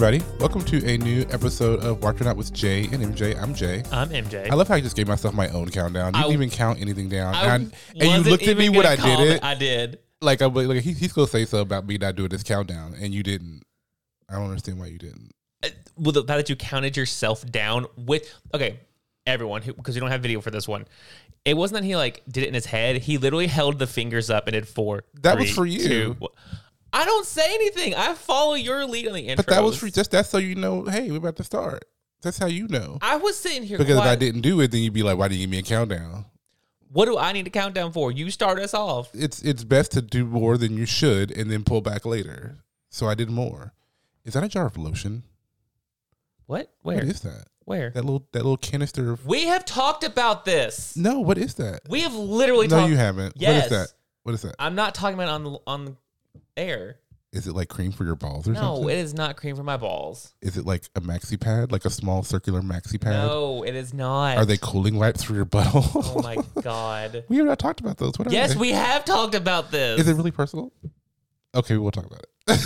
everybody. Welcome to a new episode of Watching Out with Jay and MJ. I'm Jay. I'm MJ. I love how I just gave myself my own countdown. You didn't even count anything down. And you wasn't looked at me even when I gonna did call it. I did. Like, he's going to say something about me not doing this countdown, and you didn't. I don't understand why you didn't. Well, the fact that you counted yourself down with... Okay, everyone, because we don't have video for this one. It wasn't that he, did it in his head. He literally held the fingers up and did 4, That 3, was for you. 2, I don't say anything. I follow your lead on the intros. But that was for that's so you know, hey, we're about to start. That's how you know. I was sitting here Because if I didn't do it, then you'd be like, why didn't you give me a countdown? What do I need to count down for? You start us off. It's best to do more than you should and then pull back later. So I did more. Is that a jar of lotion? What? Where? What is that? Where? That little canister of... We have talked about this. No, what is that? We have literally No, talked... you haven't. Yes. What is that? What is that? I'm not talking about it on the air. Is it like cream for your balls or No, something? it is not cream for my balls. Is it like a maxi pad? Like a small circular maxi pad? No, it is not. Are they cooling wipes for your butthole? Oh my God. We have not talked about those. What are Yes, they? we have talked about this. Is it really personal? Okay, we'll talk about it.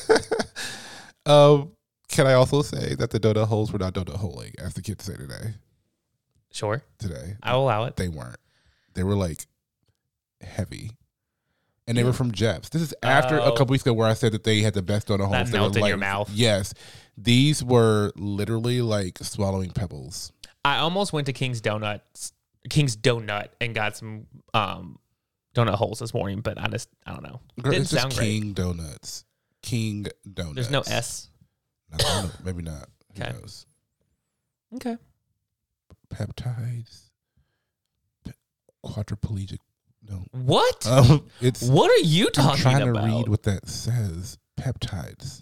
Can I also say that the donut holes were not donut holing, as the kids say today? Sure. Today. I will allow it. They weren't. They were like heavy. And they were from Jeff's. This is after a couple weeks ago where I said that they had the best donut holes. That They melt were in your mouth. Yes. These were literally like swallowing pebbles. I almost went to King's Donut, and got some donut holes this morning, but I don't know. Girl, Didn't it's just sound King Donuts. King Donuts. There's no S. No, maybe not. Okay. Who knows? Okay. Peptides. Quadriplegic. No. What? It's. What are you I'm talking trying about? to read what that says. Peptides.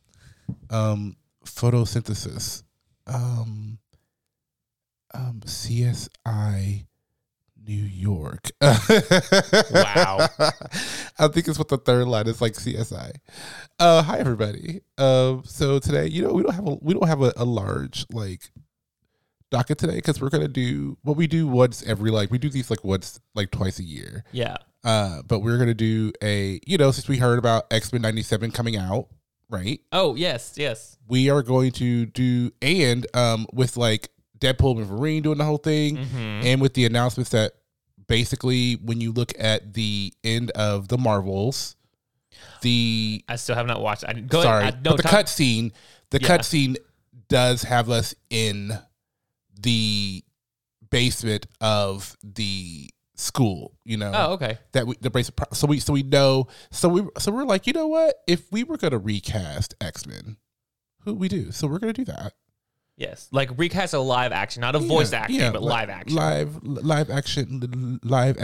Photosynthesis. CSI New York. Wow. I think it's what the third line is, like CSI. Hi everybody. So today, we don't have a large docket today because we're gonna do what we do once every we do these once twice a year. Yeah. But we're gonna do since we heard about X-Men 97 coming out, right? Oh yes. We are going to do with Deadpool and Wolverine doing the whole thing, and with the announcements that basically when you look at the end of the Marvels, I still have not watched. but the cutscene does have us in the basement of the school. Oh, okay. So we know. So we're like, you know what? If we were gonna recast X-Men, who we do? So we're gonna do that. Yes, recast a live action, not a voice acting, but live action. Live action.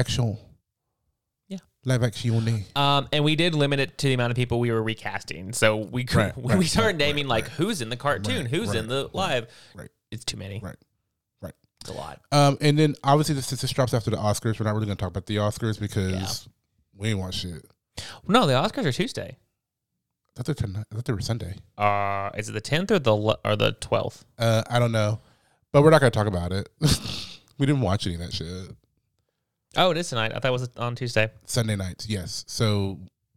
Yeah, live action. And we did limit it to the amount of people we were recasting, so we started naming who's in the cartoon, who's in the live. Right, it's too many. Right, it's a lot. And then obviously since this drops after the Oscars, we're not really going to talk about the Oscars because we ain't want shit. No, the Oscars are Tuesday. I thought they were Sunday. Is it the 10th or the 12th? I don't know, but we're not going to talk about it. We didn't watch any of that shit. Oh, it is tonight. I thought it was on Tuesday. Sunday nights, yes. So,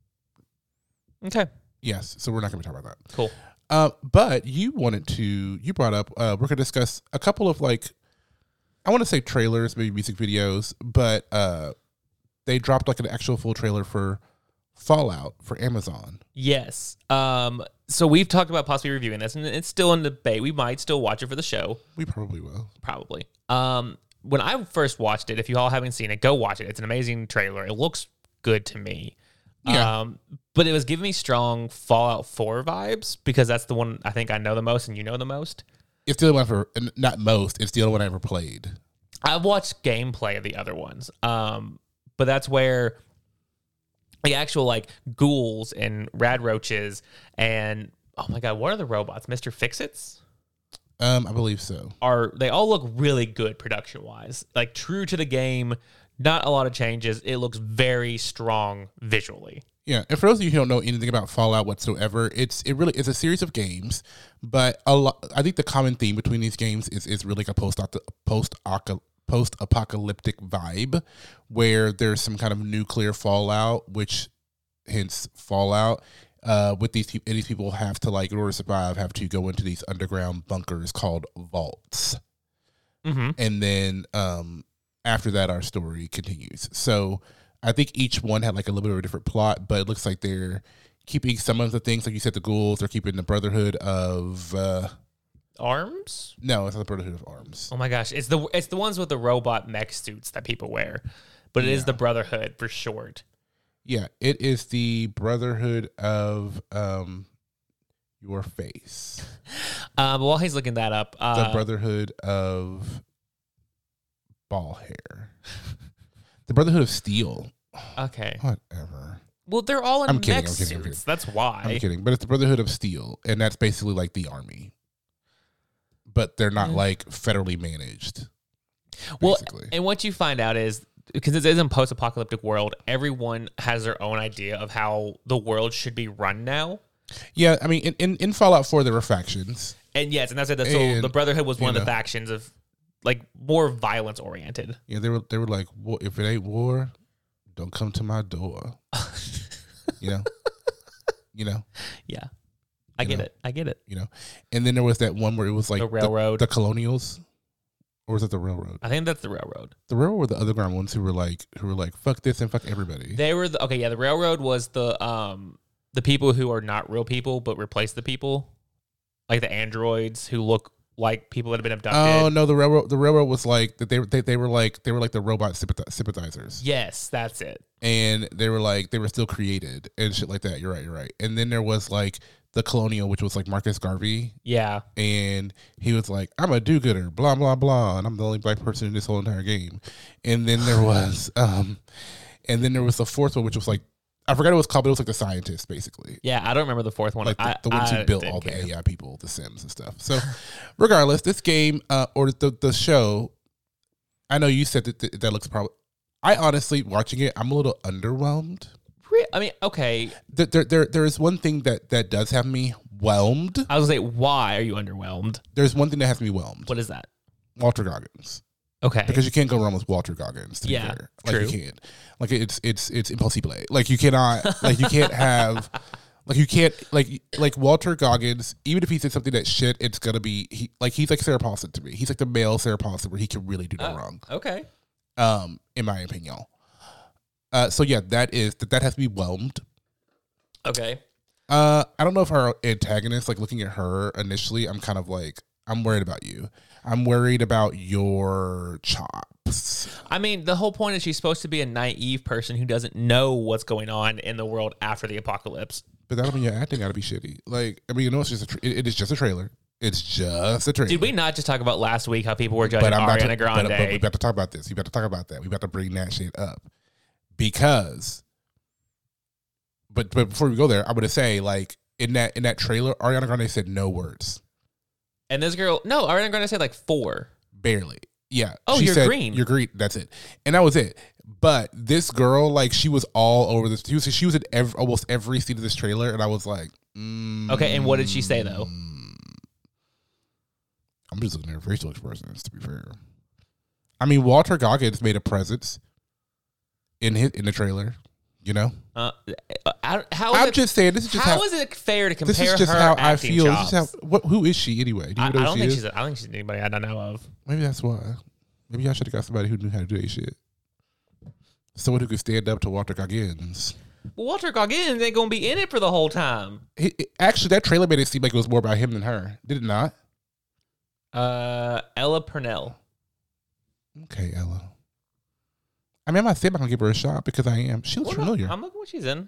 okay, yes. So we're not going to talk about that. Cool. But you brought up. We're going to discuss a couple of I want to say trailers, maybe music videos, but they dropped an actual full trailer for Fallout for Amazon. Yes. So we've talked about possibly reviewing this, and it's still in debate. We might still watch it for the show. We probably will. Probably. When I first watched it, if you all haven't seen it, go watch it. It's an amazing trailer. It looks good to me. Yeah. But it was giving me strong Fallout 4 vibes because that's the one I think I know the most and you know the most. It's the only one not most. It's the only one I ever played. I've watched gameplay of the other ones. But that's where the actual ghouls and rad roaches and oh my God, what are the robots? Mr. Fix-Its? I believe so. They all look really good production wise. True to the game, not a lot of changes. It looks very strong visually. Yeah, and for those of you who don't know anything about Fallout whatsoever, it's a series of games, but I think the common theme between these games is really a post-apocalyptic vibe, where there's some kind of nuclear fallout, which hence Fallout. with these people, and these people have to, like, in order to survive, have to go into these underground bunkers called vaults. Mm-hmm. And then after that, our story continues. So I think each one had like a little bit of a different plot, but it looks like they're keeping some of the things, like you said, the ghouls. They're keeping the Brotherhood of Arms? No, it's not the Brotherhood of Arms. Oh my gosh, it's the ones with the robot mech suits that people wear, but it is the Brotherhood for short. Yeah, it is the Brotherhood of your face. While he's looking that up, The Brotherhood of ball hair. The Brotherhood of Steel. Okay. Whatever. Well, they're all in I'm mech kidding. suits. That's why. I'm kidding. But it's the Brotherhood of Steel, and that's basically like the army. But they're not like federally managed. Basically. Well, and what you find out is, because it is a post-apocalyptic world, everyone has their own idea of how the world should be run now. Yeah, I mean, in Fallout 4, there were factions. And yes, and that's it. So the Brotherhood was one of the factions of, like, more violence oriented. Yeah, they were like, well, if it ain't war, don't come to my door. You know. Yeah, I get it. You know, and then there was that one where it was like the railroad, the colonials, or was it the railroad? I think that's the railroad. The railroad were the underground ones who were like fuck this and fuck everybody. They were the railroad was the people who are not real people but replace the people, like the androids who look like people that have been abducted. Oh no, the railroad was like that. They were like the robot sympathizers. Yes, that's it. And they were still created and shit like that. You're right. And then there was like the colonial, which was like Marcus Garvey. Yeah. And he was like, I'm a do-gooder, blah blah blah, and I'm the only black person in this whole entire game. And then there was the fourth one, which was like, I forgot what it was called, but it was like the scientist, basically. Yeah, I don't remember the fourth one. Like the ones who built all the AI people, the Sims and stuff. So, regardless, this game or the show, I know you said that looks probably. I honestly, watching it, I'm a little underwhelmed. I mean, okay. There is one thing that does have me whelmed. I was gonna say, why are you underwhelmed? There's one thing that has me whelmed. What is that? Walter Goggins. Okay. Because you can't go wrong with Walter Goggins. To be fair. Like, true. you can't. Like, it's impossible. Like, you cannot. Like, you can't have. Like, you can't. Like Walter Goggins. Even if he said something that shit, it's gonna be he's like Sarah Paulson to me. He's like the male Sarah Paulson where he can really do no wrong. Okay. In my opinion. So yeah, that has to be whelmed. Okay. I don't know if our antagonist, like looking at her initially, I'm kind of like, I'm worried about you. I'm worried about your chops. I mean, the whole point is she's supposed to be a naive person who doesn't know what's going on in the world after the apocalypse. But that don't mean your acting got to be shitty. Like, I mean, you know, it's just it is just a trailer. It's just a trailer. Did we not just talk about last week how people were judging Ariana Grande? But we got to talk about this. We got to talk about that. We got to bring that shit up because. But before we go there, I'm gonna say, like, in that trailer, Ariana Grande said no words. And this girl, no, Ariana Grande said like 4. Barely. Yeah. Oh, she you're said, green. You're green. That's it. And that was it. But this girl, like, she was all over this. She was in almost every scene of this trailer, and I was like, okay. And what did she say though? I'm just looking at her facial expressions, to be fair. I mean, Walter Goggins made a presence in the trailer. You know, I'm just saying. This is just how is it fair to compare? This is just her how I feel. Chops? This is how. Who is she anyway? Do you know I don't think she's. I don't think she's anybody I don't know of. Maybe that's why. Maybe I should have got somebody who knew how to do that shit. Someone who could stand up to Walter Goggins. Well, Walter Goggins ain't gonna be in it for the whole time. Actually, that trailer made it seem like it was more about him than her. Did it not? Ella Purnell. Okay, Ella. I mean, I'm not saying I'm gonna give her a shot because I am. She looks familiar. I'm looking what she's in.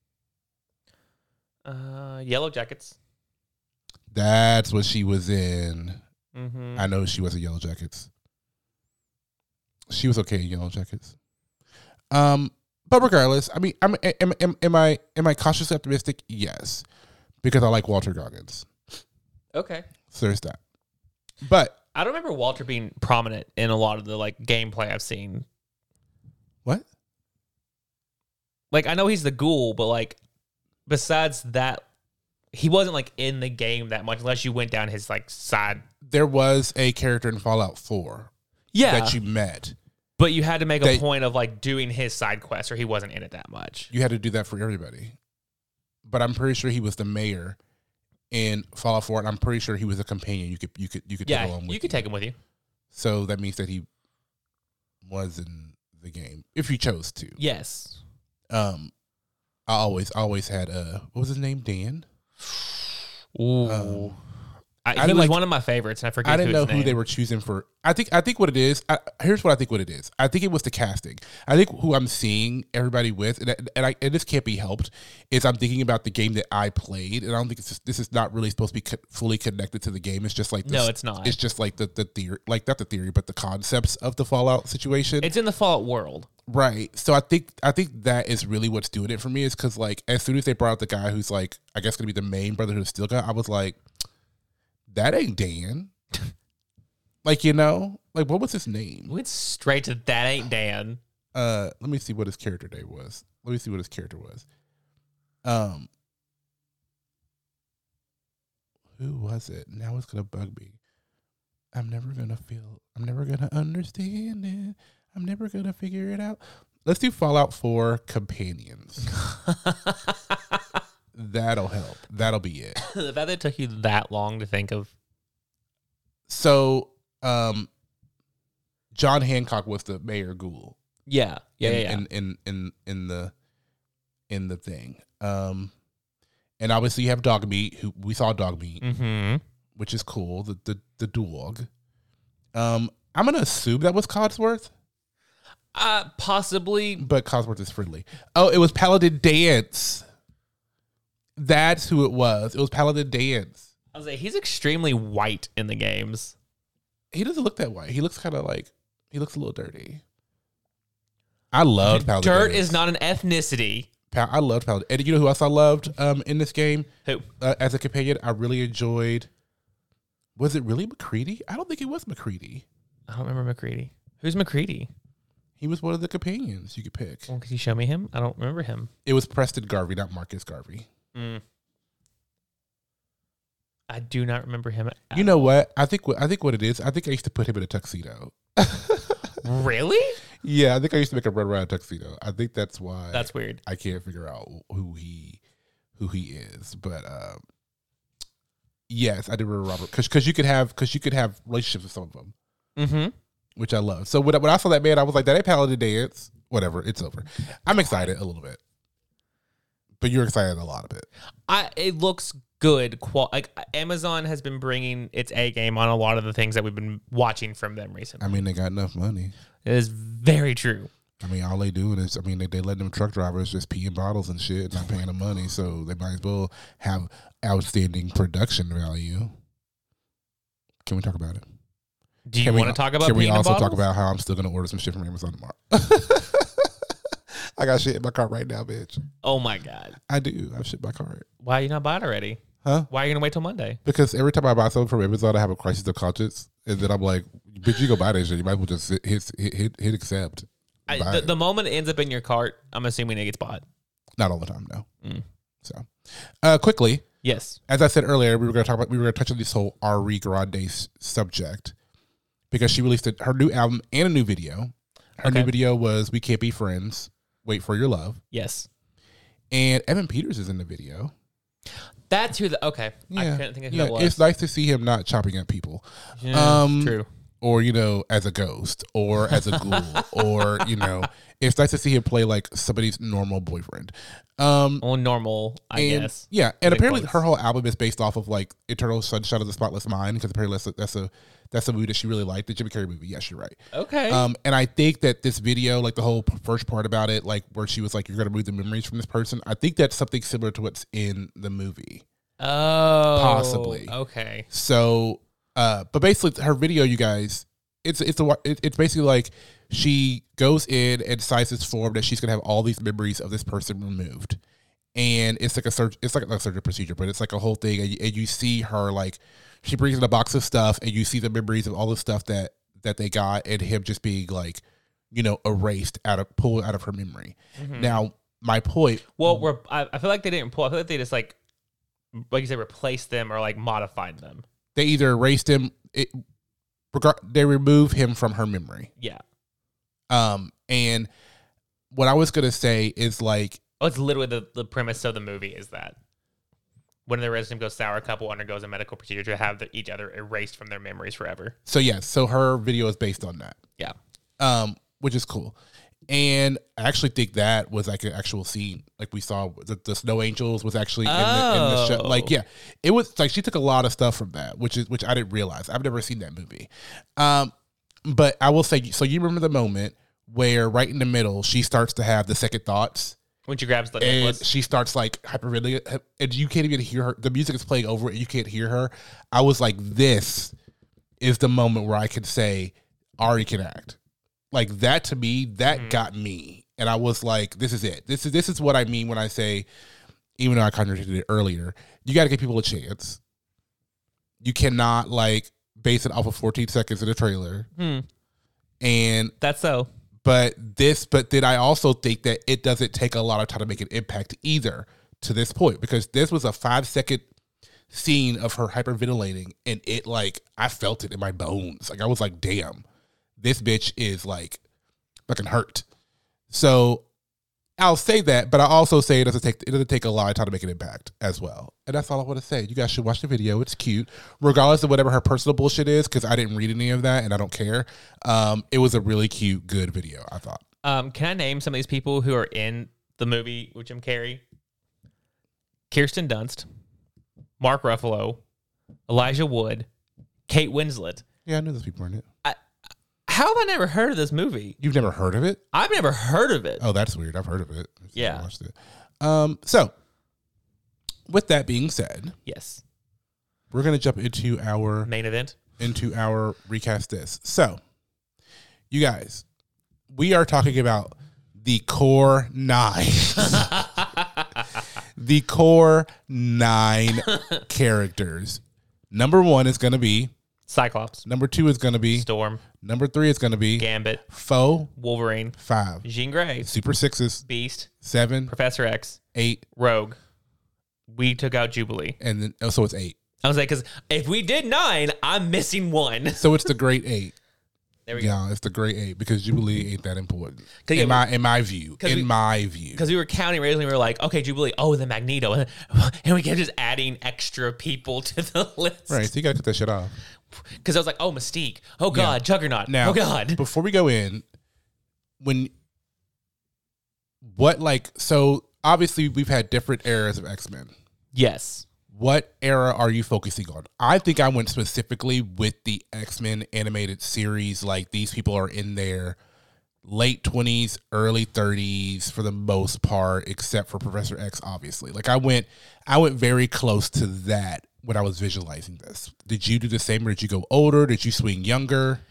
Yellow Jackets. That's what she was in. Mm-hmm. I know she was in Yellow Jackets. She was okay in Yellow Jackets. But regardless, I mean, am I cautiously optimistic? Yes, because I like Walter Goggins. Okay. So there's that. But I don't remember Walter being prominent in a lot of the like gameplay I've seen. What? Like, I know he's the ghoul, but like, besides that, he wasn't like in the game that much unless you went down his like side. There was a character in Fallout 4 that you met. But you had to make a point of like doing his side quest or he wasn't in it that much. You had to do that for everybody. but I'm pretty sure he was the mayor in Fallout 4, and I'm pretty sure he was a companion. You could take along with you could take him with you. So that means that he was in the game if you chose to. Yes. I always had what was his name? Dan. Ooh. He was one of my favorites, and I forget. I didn't know who name. they were choosing for. I think what it is. Here's what I think. What it is. I think it was the casting. I think who I'm seeing everybody with, and this can't be helped, is I'm thinking about the game that I played, and I don't think this is not really supposed to be fully connected to the game. It's just like this, no, it's not. It's just like the theory, like not the theory, but the concepts of the Fallout situation. It's in the Fallout world, right? So I think that is really what's doing it for me. Is because like as soon as they brought out the guy who's like I guess gonna be the main Brotherhood of Steel guy, I was like, that ain't Dan. Like, like what was his name? We went straight to that ain't Dan. Let me see what his character name was. Who was it? Now it's gonna bug me. I'm never gonna understand it. I'm never gonna figure it out. Let's do Fallout 4 Companions. That'll help. That'll be it. The fact that it took you that long to think of. So, John Hancock was the Mayor Ghoul. Yeah. In the thing. And obviously you have Dogmeat, who we saw Dogmeat, which is cool. The dog. I'm gonna assume that was Codsworth. Possibly, but Codsworth is friendly. Oh, it was Paladin Dance. That's who it was. It was Paladin Dance. I was like, he's extremely white in the games. He doesn't look that white. He looks kind of like he looks a little dirty. I loved Paladin Dirt Dance. is not an ethnicity. I loved Paladin. And you know who else I loved in this game? Who? As a companion, I really enjoyed. Was it really McCready? I don't think it was McCready. I don't remember McCready. Who's McCready? He was one of the companions you could pick. Well, could you show me him? I don't remember him. It was Preston Garvey, not Marcus Garvey. I do not remember him. You know what? I think what it is. I think I used to put him in a tuxedo. Really? Yeah, I think I used to make him run around a tuxedo. I think that's why. That's weird. I can't figure out who he is, but yes, I did remember Robert because you could have relationships with some of them, which I love. So when I saw that man, I was like, that ain't Paladin Dance. Whatever, it's over. I'm excited a little bit, but you're excited a lot of it. It looks good. Like Amazon has been bringing its A game on a lot of the things that we've been watching from them recently. I mean, they got enough money. It is very true. I mean, all they doing is, they let them truck drivers just pee in bottles and shit, not paying them money, so they might as well have outstanding production value. Can we talk about it? Do you want to talk about? Can we also talk about how I'm still going to order some shit from Amazon tomorrow? I got shit in my cart right now, bitch. Oh my god, I do. I have shit in my cart. Why are you not buying already? Huh? Why are you gonna wait till Monday? Because every time I buy something from Amazon, I have a crisis of conscience, and then I'm like, "Bitch, you go buy this shit. You might as well just hit accept." The moment it ends up in your cart, I'm assuming it gets bought. Not all the time, no. So, quickly, yes. As I said earlier, we were going to touch on this whole Ari Grande subject because she released her new album and a new video. Her new video was "We Can't Be Friends. Wait for Your Love." Yes. And Evan Peters is in the video. That's who I couldn't think of who that was. It's nice to see him not chopping at people. Yeah, true. Or, as a ghost or as a ghoul or, it's nice to see him play like somebody's normal boyfriend. Normal, I guess. Yeah. And apparently her whole album is based off of like Eternal Sunshine of the Spotless Mind because apparently that's a movie that she really liked. The Jim Carrey movie. Yes, you're right. Okay. And I think that this video, like the whole first part about it, like where she was like, you're going to remove the memories from this person. I think that's something similar to what's in the movie. Oh. Possibly. Okay. So, but basically her video, you guys, it's basically like she goes in and signs this form that she's going to have all these memories of this person removed. And it's like it's like a surgical procedure, but it's like a whole thing. And you see her like, she brings in a box of stuff and you see the memories of all the stuff that they got and him just being like, erased pulled out of her memory. Mm-hmm. Now, my point. Well, I feel like they didn't pull. I feel like they just like you said, replaced them or like modified them. They either erased him, they remove him from her memory. Yeah. And what I was gonna say is like Oh, it's literally the premise of the movie is that when the relationship goes sour, a couple undergoes a medical procedure to have each other erased from their memories forever. So yes, so her video is based on that. Yeah. Which is cool. And I actually think that was like an actual scene. Like we saw the Snow Angels was actually in the show. Like, yeah, it was like she took a lot of stuff from that, which I didn't realize. I've never seen that movie. But I will say, so you remember the moment where right in the middle, she starts to have the second thoughts. When she grabs the and necklace. she starts like hyperventilating, and you can't even hear her. The music is playing over it, and you can't hear her. I was like, this is the moment where I can say Ari can act. Like that to me, that got me, and I was like, this is it. This is what I mean when I say, even though I contradicted it earlier, you got to give people a chance. You cannot like base it off of 14 seconds in a trailer, and that's so. But then I also think that it doesn't take a lot of time to make an impact either to this point, because this was a 5-second scene of her hyperventilating, and it like I felt it in my bones. Like I was like, damn, this bitch is like fucking hurt. So I'll say that, but I also say it doesn't take a lot of time to make an impact as well. And that's all I want to say. You guys should watch the video. It's cute, regardless of whatever her personal bullshit is, because I didn't read any of that and I don't care. It was a really cute, good video, I thought. Can I name some of these people who are in the movie with Jim Carrey? Kirsten Dunst, Mark Ruffalo, Elijah Wood, Kate Winslet. Yeah, I knew those people were in it. How have I never heard of this movie? You've never heard of it? I've never heard of it. Oh, that's weird. I've heard of it. Yeah. I watched it. So, with that being said, yes, we're going to jump into our main event, into our recast this. So, you guys, we are talking about the core 9. The core 9 characters. Number 1 is going to be Cyclops. Number 2 is going to be Storm. Number 3 is going to be Gambit. Foe. Wolverine. 5. Jean Grey. Super 6s. Beast. 7. Professor X. 8. Rogue. We took out Jubilee. And then so it's 8. I was like, because if we did 9, I'm missing 1. So it's the great 8. There we go. Yeah, it's the great 8 because Jubilee ain't that important In my view. Because we were counting originally, we were like, okay, Jubilee, the Magneto, and we kept just adding extra people to the list. Right, so you gotta cut that shit off. Because I was like, Mystique, God, yeah. Juggernaut, now, God. Before we go in, so obviously we've had different eras of X-Men. Yes. What era are you focusing on? I think I went specifically with the X-Men animated series. Like these people are in their late 20s, early 30s for the most part, except for Professor X, obviously. Like I went very close to that when I was visualizing this. Did you do the same, or did you go older? Did you swing younger?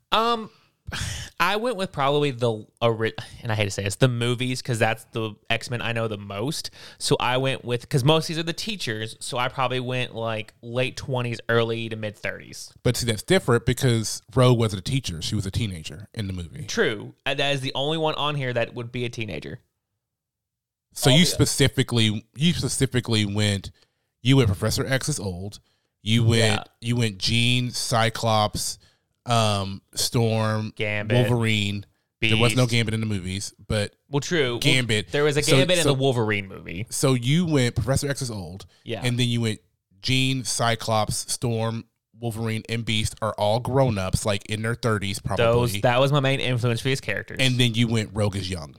I went with probably and I hate to say this, the movies, because that's the X-Men I know the most. So I went with, because most of these are the teachers, so I probably went like late 20s, early to mid 30s. But see, that's different because Rogue wasn't a teacher. She was a teenager in the movie. True. And that is the only one on here that would be a teenager. So you specifically went Professor X is old. You went Jean, Cyclops, Storm, Gambit, Wolverine. Beast. There was no Gambit in the movies, but true. Gambit. There was a Gambit in the Wolverine movie. So you went Professor X is old, and then you went Jean, Cyclops, Storm, Wolverine, and Beast are all grown ups, like in their 30s, probably. That was my main influence for these characters. And then you went Rogue is young.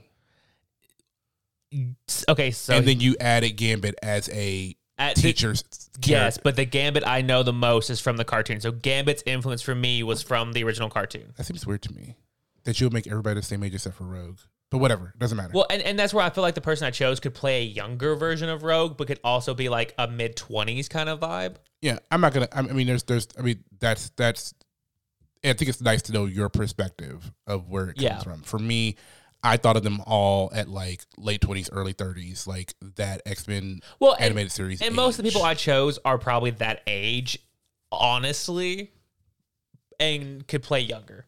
Okay, so and then you added Gambit as a teacher's character. Yes, but the Gambit I know the most is from the cartoon. So Gambit's influence for me was from the original cartoon. That seems weird to me, that you would make everybody the same age except for Rogue. But whatever, doesn't matter. Well, and that's where I feel like the person I chose could play a younger version of Rogue, but could also be like a mid-20s kind of vibe. Yeah, I'm not gonna. I mean, that's. I think it's nice to know your perspective of where it comes from. For me, I thought of them all at like late 20s, early 30s, like that X-Men animated series. And most of the people I chose are probably that age, honestly, and could play younger.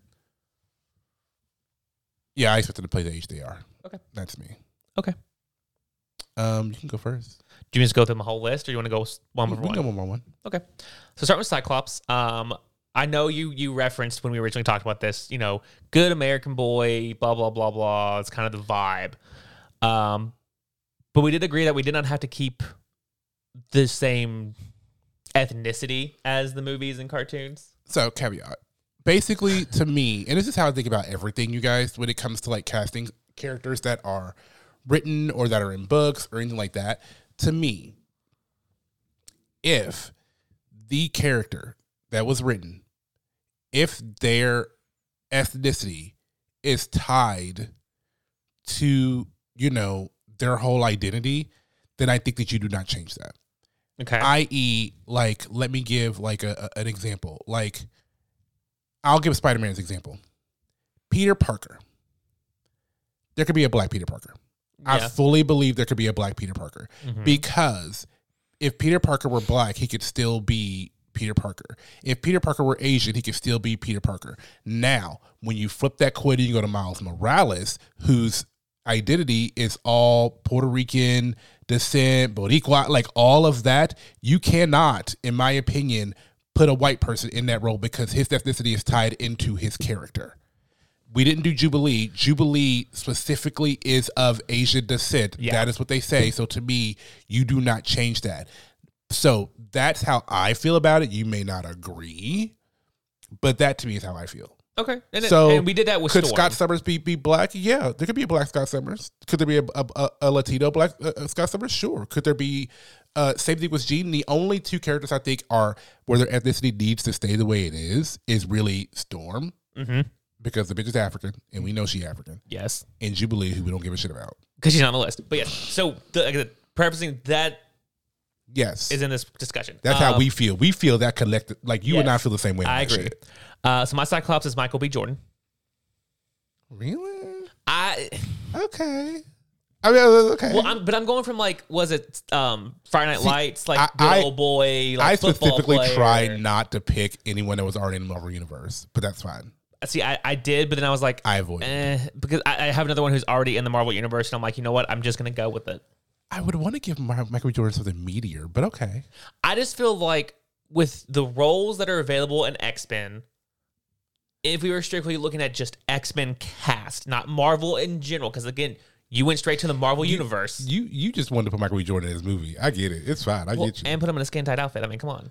Yeah, I expect them to play the age they are. Okay. That's me. Okay. You can go first. Do you want to go through my whole list, or do you want to go one by one? We can go one by one. Okay. So start with Cyclops. I know you referenced when we originally talked about this, good American boy, blah, blah, blah, blah. It's kind of the vibe. But we did agree that we did not have to keep the same ethnicity as the movies and cartoons. So, caveat. Basically, to me, and this is how I think about everything, you guys, when it comes to like casting characters that are written or that are in books or anything like that. To me, if the character that was written, if their ethnicity is tied to, you know, their whole identity, then I think that you do not change that. Okay. I.e., like, let me give like an example. Like, I'll give Spider-Man's example. Peter Parker. There could be a black Peter Parker. I fully believe there could be a black Peter Parker because if Peter Parker were black, he could still be Peter Parker. If Peter Parker were Asian, he could still be Peter Parker. Now, when you flip that coin and you go to Miles Morales, whose identity is all Puerto Rican descent, Boricua, like all of that, you cannot, in my opinion, put a white person in that role because his ethnicity is tied into his character. We didn't do Jubilee. Jubilee specifically is of Asian descent. Yeah. That is what they say. So to me, you do not change that. So that's how I feel about it. You may not agree, but that to me is how I feel. Okay. And we did that with Could Storm. Scott Summers be black? Yeah. There could be a black Scott Summers. Could there be a Latino black Scott Summers? Sure. Could there be same thing with Jean? The only two characters I think are where their ethnicity needs to stay the way it is really Storm. Mm-hmm. Because the bitch is African, and we know she's African. Yes. And Jubilee, who we don't give a shit about. Because she's not on the list. But yes. So, prefacing that yes, is in this discussion. That's how we feel. We feel that collective. Like, you and I feel the same way. I agree. So, my Cyclops is Michael B. Jordan. Really? Okay. I mean, okay. Well, I'm going from like, was it Friday Night Lights, like good old boy, like I football specifically player. tried not to pick anyone that was already in the Marvel Universe, but that's fine. See, I did, but then I was like, I avoided because I have another one who's already in the Marvel Universe, and I'm like, you know what? I'm just going to go with it. I would want to give Michael B. Jordan something meatier, but okay. I just feel like with the roles that are available in X-Men, if we were strictly looking at just X-Men cast, not Marvel in general, because again, you went straight to the Marvel Universe. You just wanted to put Michael B. Jordan in his movie. I get it. It's fine. I get you. And put him in a skin-tight outfit. I mean, come on.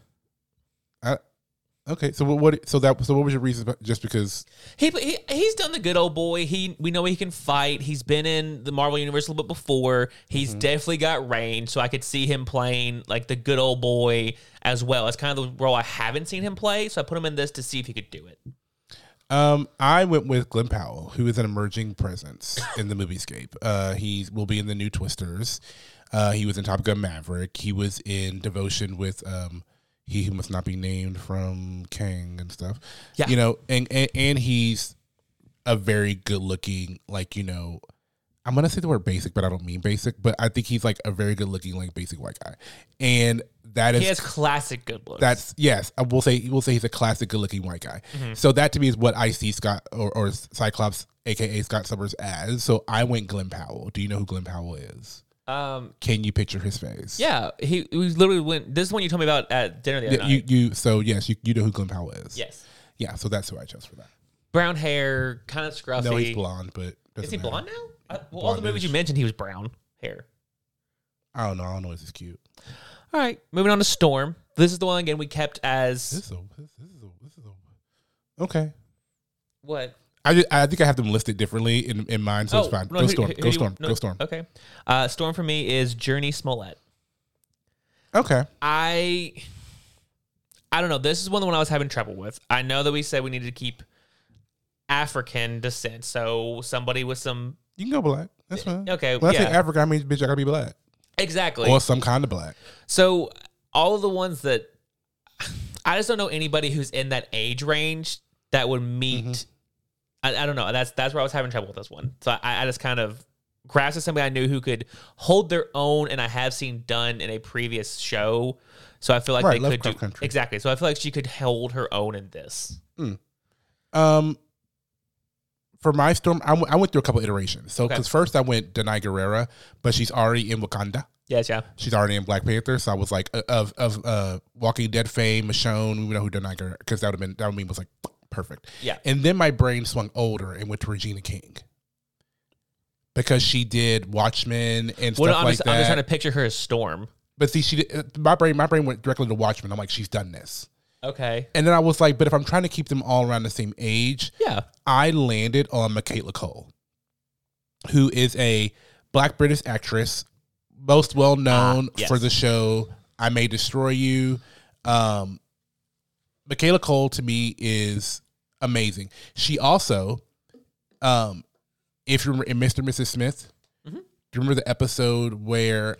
Okay, so what was your reason? Just because he's done the good old boy. We know he can fight. He's been in the Marvel Universe a little bit before. He's definitely got range, so I could see him playing like the good old boy as well. It's kind of the role I haven't seen him play, so I put him in this to see if he could do it. I went with Glenn Powell, who is an emerging presence in the moviescape. He will be in the new Twisters. He was in Top Gun Maverick. He was in Devotion with He Who Must Not Be Named from Kang and stuff. Yeah. You know, and he's a very good looking, like, you know, I'm going to say the word basic, but I don't mean basic, but I think he's like a very good looking, like basic white guy. And that is, he has classic good looks. That's, yes, we'll say he's a classic good looking white guy. Mm-hmm. So that to me is what I see Scott or Cyclops, AKA Scott Summers as. So I went Glenn Powell. Do you know who Glenn Powell is? Can you picture his face? Yeah, he literally went. This is one you told me about at dinner the other night. You know who Glenn Powell is. Yes. Yeah, so that's who I chose for that. Brown hair, kind of scruffy. No, he's blonde, but is he blonde now? All the movies you mentioned, he was brown hair. I don't know. I don't know if he's cute. All right, moving on to Storm. This is the one again we kept as. This is okay. What? I think I have them listed differently in mine, so it's fine. No, Go Storm. Okay. Storm for me is Journey Smollett. Okay. I don't know. This is one I was having trouble with. I know that we said we needed to keep African descent, so somebody with some. You can go black. That's fine. Okay. When I say African, I mean, bitch, I gotta be black. Exactly. Or some kind of black. So all of the ones that I just don't know anybody who's in that age range that would meet. Mm-hmm. I don't know. That's where I was having trouble with this one. So I just kind of grasped at somebody I knew who could hold their own, and I have seen done in a previous show. So I feel like they could do Country. Exactly. So I feel like she could hold her own in this. For my Storm, I went through a couple iterations. So because first I went Danai Gurira, but she's already in Wakanda. Yes, yeah. She's already in Black Panther. So I was like, of Walking Dead fame, Michonne, we know who Danai Gurira, because that would mean was like. Perfect. Yeah. And then my brain swung older and went to Regina King. because she did Watchmen and Well, stuff like that. I'm just trying to picture her as Storm. But see, she did, my brain went directly to Watchmen. I'm like, she's done this. Okay. And then I was like, but if I'm trying to keep them all around the same age, Yeah. I landed on Michaela Cole, who is a Black British actress, most well known yes. for the show I May Destroy You. Michaela Cole to me is amazing. She also, if you remember in Mr. and Mrs. Smith, do you remember the episode where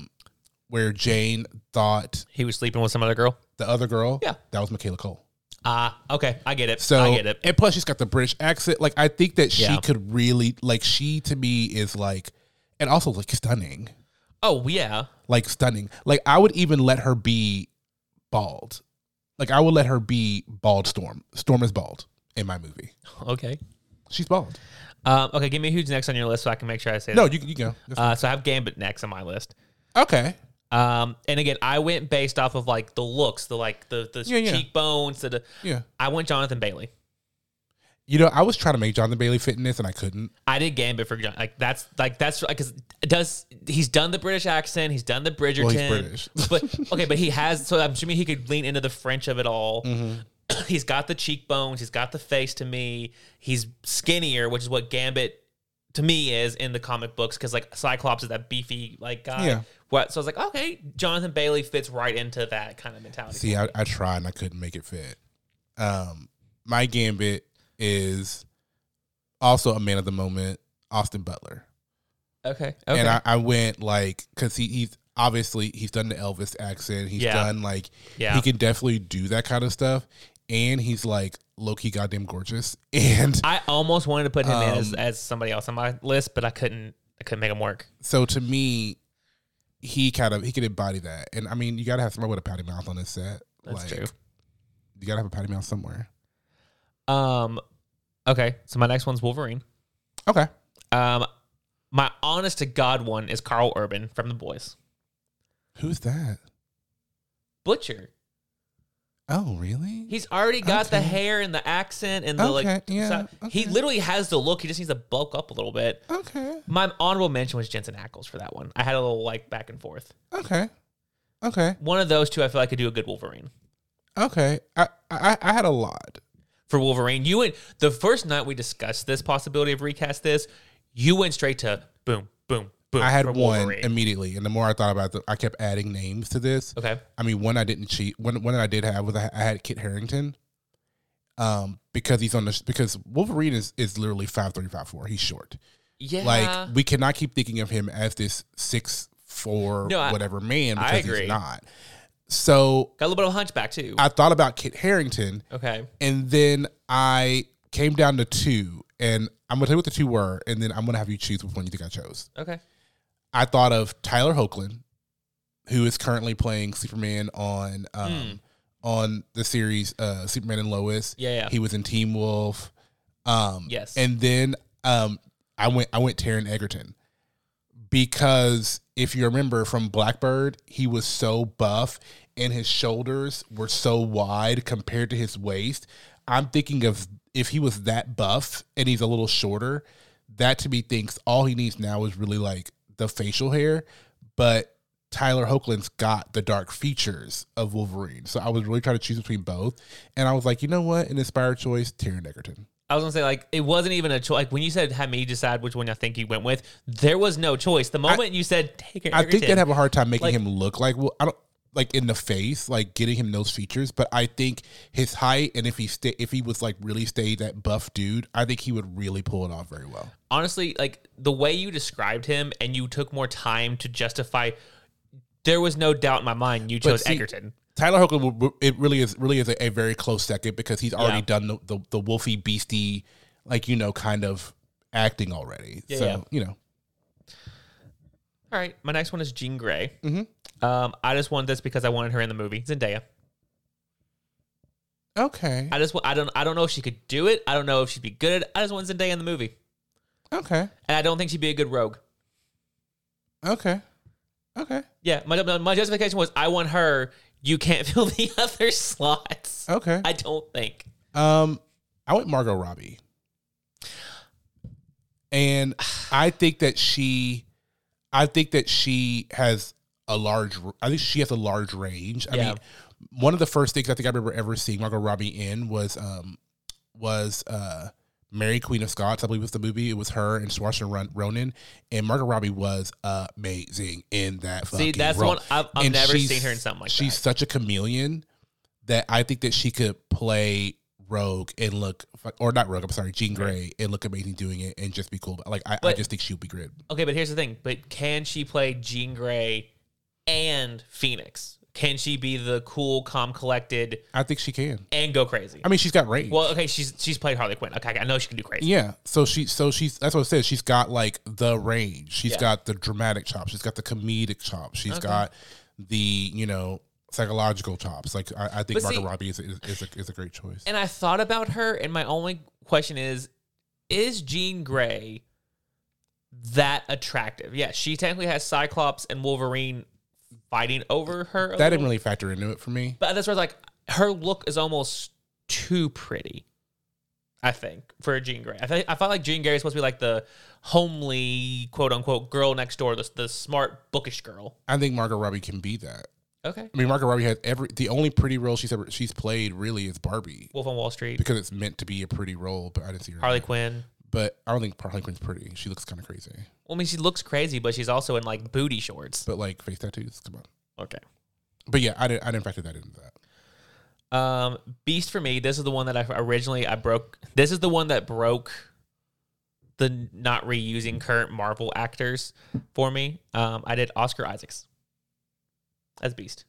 Jane thought he was sleeping with some other girl? The other girl? Yeah. That was Michaela Cole. Okay. I get it. So, I get it. And plus she's got the British accent. Like, I think that she Yeah. could really, like, she to me is like, and also like stunning. Oh, yeah. Like stunning. Like, I would even let her be bald. Like, I would let her be bald Storm. Storm is bald in my movie. Okay. She's bald. Okay, give me who's next on your list so I can make sure I say No, that. you go. So I have Gambit next on my list. Okay. And again, I went based off of like the looks, the Yeah. cheekbones. Yeah. I went Jonathan Bailey. You know, I was trying to make Jonathan Bailey fit in this, and I couldn't. I did Gambit for John. That's because he's done the British accent, he's done the Bridgerton. Well, he's British. but he has. So I'm assuming he could lean into the French of it all. He's got the cheekbones, he's got the face. To me, he's skinnier, which is what Gambit to me is in the comic books, because like Cyclops is that beefy like guy. Yeah. So I was like, okay, Jonathan Bailey fits right into that kind of mentality. See, I tried and I couldn't make it fit. My Gambit is also a man of the moment, Austin Butler. Okay. And I went like, because he's obviously he's done the Elvis accent. He's done like, he can definitely do that kind of stuff. And he's like low-key goddamn gorgeous. And I almost wanted to put him in as somebody else on my list, but I couldn't make him work. So to me, he could embody that. And I mean, you got to have somebody with a patty mouth on this set. That's true. You got to have a patty mouth somewhere. Okay, so my next one's Wolverine. Okay. My honest to God one is Carl Urban from The Boys. Who's that? Butcher. Oh, really? He's already got the hair and the accent and the He literally has the look. He just needs to bulk up a little bit. Okay. My honorable mention was Jensen Ackles for that one. I had a little like back and forth. Okay. One of those two, I feel like could do a good Wolverine. Okay. I had a lot. For Wolverine, you went the first night we discussed this possibility of recast this. You went straight to boom, boom, boom. I had for one Wolverine. immediately, and the more I thought about it, I kept adding names to this. Okay. I mean, one I didn't cheat. One that I did have was I had Kit Harington. Because he's on because Wolverine is literally 5'3", 5'4". He's short. Yeah. Like, we cannot keep thinking of him as this 6'4" whatever man, because I agree. he's not. So Got a little bit of a hunchback too. I thought about Kit Harington. Okay. And then I came down to two, and I'm going to tell you what the two were, and then I'm going to have you choose which one you think I chose. Okay. I thought of Tyler Hoechlin, who is currently playing Superman on the series Superman and Lois. Yeah. He was in Teen Wolf. Yes. And then I went Taron Egerton, because if you remember from Blackbird, he was so buff and his shoulders were so wide compared to his waist. I'm thinking of if he was that buff and he's a little shorter, that to me thinks all he needs now is really like the facial hair. But Tyler Hoechlin's got the dark features of Wolverine. So I was really trying to choose between both. And I was like, you know what? An inspired choice, Taron Egerton. I was gonna say, like, it wasn't even a choice. Like, when you said had me decide which one I think you went with, there was no choice. The moment you said take it, I think they'd have a hard time making him look like, well, I don't like in the face, like getting him those features. But I think his height, and if he was like really stayed that buff dude, I think he would really pull it off very well. Honestly, like the way you described him, and you took more time to justify, there was no doubt in my mind you chose Egerton. Tyler Hoechlin, it really is a very close second, because he's already done the wolfy, beastie, like, you know, kind of acting already. You know. All right, my next one is Jean Grey. Mm-hmm. I just wanted this because I wanted her in the movie. Zendaya. Okay. I don't know if she could do it. I don't know if she'd be good at it. I just want Zendaya in the movie. Okay. And I don't think she'd be a good rogue. Okay. Yeah, my justification was I want her. You can't fill the other slots. Okay. I don't think. I went Margot Robbie. And I think that she has a large range. I mean, one of the first things I think I remember ever seeing Margot Robbie in was Mary Queen of Scots, I believe was the movie. It was her and Saoirse Ronan, and Margot Robbie was amazing in that. See, that's role. One I've never seen her in something like she's that. Such a chameleon that I think that she could play Rogue and look, or not Rogue, I'm sorry, Jean Grey, and look amazing doing it and just be cool. Like I just think she would be great. Okay, but here's the thing. But can she play Jean Grey and Phoenix? Can she be the cool, calm, collected? I think she can and go crazy. I mean, she's got range. Well, okay, she's played Harley Quinn. Okay, I know she can do crazy. Yeah, so she's that's what I said. She's got like the range. She's got the dramatic chops. She's got the comedic chops. She's got the psychological chops. Like I think Margot Robbie is a great choice. And I thought about her, and my only question is Jean Grey that attractive? Yeah, she technically has Cyclops and Wolverine fighting over her. That didn't really factor into it for me. But that's where like her look is almost too pretty, I think, for a Jean Grey. I felt like Jean Grey is supposed to be like the homely, quote unquote, girl next door, the smart, bookish girl. I think Margot Robbie can be that. Okay. I mean, Margot Robbie has the only pretty role she's played really is Barbie. Wolf on Wall Street. Because it's meant to be a pretty role, but I didn't see her. Harley Quinn. But I don't think Harley Quinn's pretty. She looks kind of crazy. Well, I mean, she looks crazy, but she's also in like booty shorts. But like face tattoos, come on. Okay. But yeah, I didn't factor that into that. Beast for me, this is the one that I broke. This is the one that broke the not reusing current Marvel actors for me. I did Oscar Isaacs as Beast.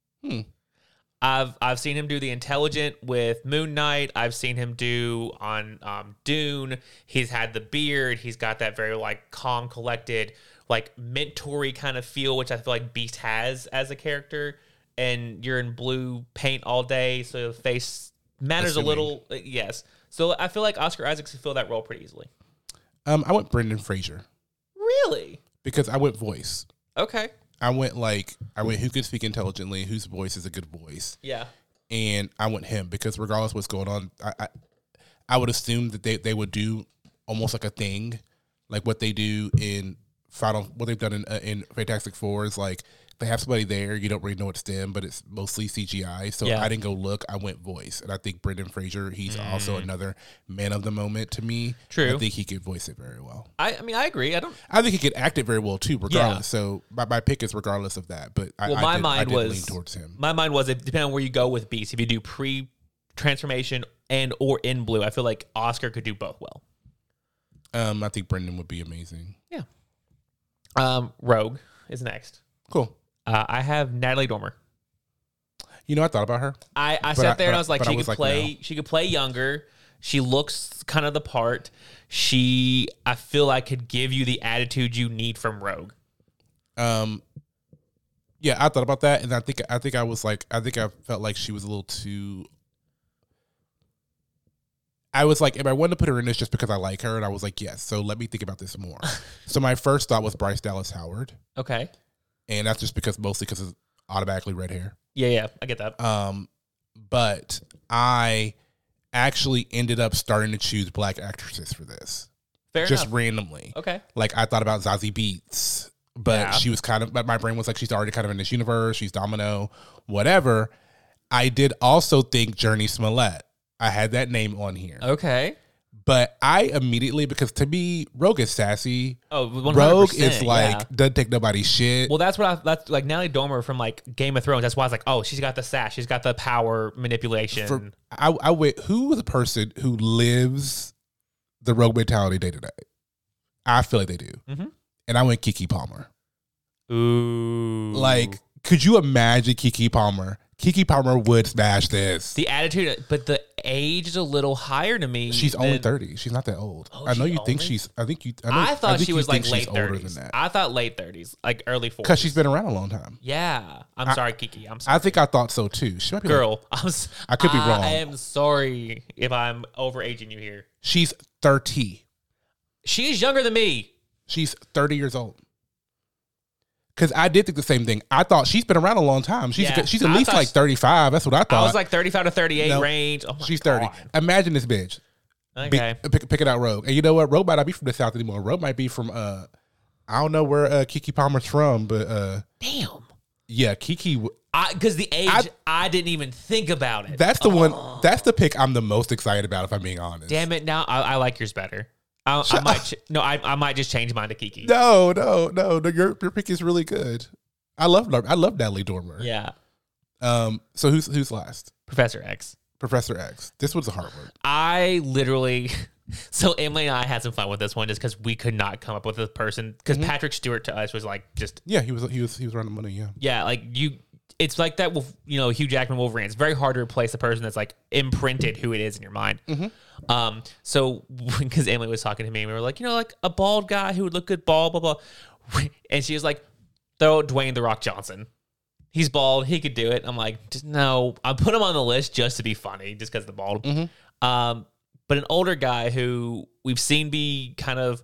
I've seen him do the intelligent with Moon Knight. I've seen him do on Dune. He's had the beard. He's got that very like calm, collected, like mentory kind of feel, which I feel like Beast has as a character. And you're in blue paint all day, so the face matters a little. Yes. So I feel like Oscar Isaacs can fill that role pretty easily. I went Brendan Fraser. Really? Because I went voice. Okay. I went who can speak intelligently, whose voice is a good voice. Yeah. And I went him because regardless of what's going on, I would assume that they would do almost like a thing, like what they do in what they've done in Fantastic Four is like they have somebody there, you don't really know it's them, but it's mostly CGI. So I didn't go look, I went voice. And I think Brendan Fraser, he's also another man of the moment to me. True. I think he could voice it very well. I mean, I agree. I think he could act it very well too, regardless. Yeah. So my pick is regardless of that. But I did lean towards him. My mind was, depending on where you go with Beast, if you do pre-transformation and or in blue, I feel like Oscar could do both well. I think Brendan would be amazing. Yeah. Rogue is next. Cool. I have Natalie Dormer. You know, I thought about her. I sat there and I was like, she could play younger. She looks kind of the part. I feel like could give you the attitude you need from Rogue. Yeah, I thought about that, and I think I felt like she was a little too. I was like, if I wanted to put her in this just because I like her, and I was like, yes. So let me think about this more. So my first thought was Bryce Dallas Howard. Okay. And that's just mostly because it's automatically red hair. Yeah, I get that. But I actually ended up starting to choose black actresses for this. Fair just enough. Randomly. Okay. Like I thought about Zazie Beetz, but she was but my brain was like, she's already kind of in this universe. She's Domino, whatever. I did also think Jurnee Smollett. I had that name on here. Okay. But I immediately, because to me, Rogue is sassy. Oh, 100%, Rogue is like, doesn't take nobody's shit. Well, that's like Natalie Dormer from like Game of Thrones. That's why I was like, oh, she's got the sass. She's got the power manipulation. I went, who is a person who lives the Rogue mentality day to day? I feel like they do. Mm-hmm. And I went Keke Palmer. Ooh. Like, could you imagine Keke Palmer? Keke Palmer would smash this. The attitude, but the age is a little higher to me. She's only 30. She's not that old. Oh, I know you think she's. I thought she was like late 30s. Older than that. I thought late 30s, like early 40s. Because she's been around a long time. Yeah. I'm sorry, Keke. I'm sorry. I think I thought so too. She might be girl. I could be wrong. I am sorry if I'm overaging you here. She's 30. She is younger than me. She's 30 years old. Because I did think the same thing. I thought she's been around a long time. She's at least like 35. That's what I thought. I was like 35 to 38 range. Oh my she's 30. God. Imagine this bitch. Okay. Picking out Rogue. And you know what? Rogue might not be from the South anymore. Rogue might be from I don't know where Kiki Palmer's from, but damn. Yeah, Kiki. Because the age, I didn't even think about it. That's the one. That's the pick I'm the most excited about, if I'm being honest. Damn it! Now I like yours better. I might just change mine to Kiki. No. Your pick is really good. I love Natalie Dormer. Yeah. So who's last? Professor X. Professor X. This one's a hard one. I literally. So Emily and I had some fun with this one just because we could not come up with a person. Because Patrick Stewart to us was like just. Yeah, he was around the money. Yeah. Yeah, like you. It's like that with Hugh Jackman Wolverine. It's very hard to replace the person that's like imprinted who it is in your mind. So because Emily was talking to me, we were like, like a bald guy who would look good, bald, blah blah. And she was like, throw Dwayne the Rock Johnson. He's bald. He could do it. I'm like, just no. I put him on the list just to be funny, just because the bald. But an older guy who we've seen be kind of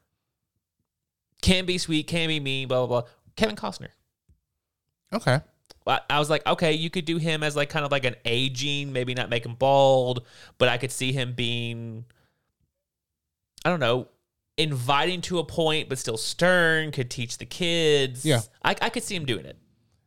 can be sweet, can be mean, blah blah blah. Kevin Costner. Okay. I was like, okay, you could do him as like kind of like an aging, maybe not make him bald, but I could see him being, I don't know, inviting to a point, but still stern, could teach the kids. Yeah. I could see him doing it.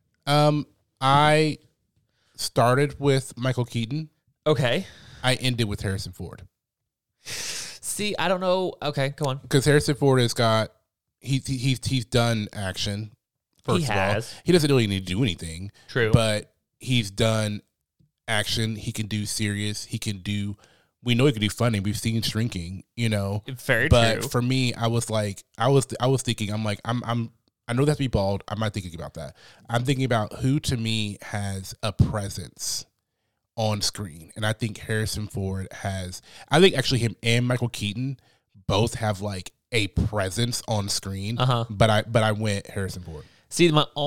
I started with Michael Keaton. Okay. I ended with Harrison Ford. See, I don't know. Okay, go on. Because Harrison Ford has got, he's done action. First of all, he doesn't really need to do anything. True. But he's done action. He can do serious. We know he can do funny. We've seen Shrinking, Very but true. For me, I was like, I was thinking, I know that to be bald. I'm not thinking about that. I'm thinking about who to me has a presence on screen. And I think Harrison Ford I think actually him and Michael Keaton both have like a presence on screen. But I went Harrison Ford. See,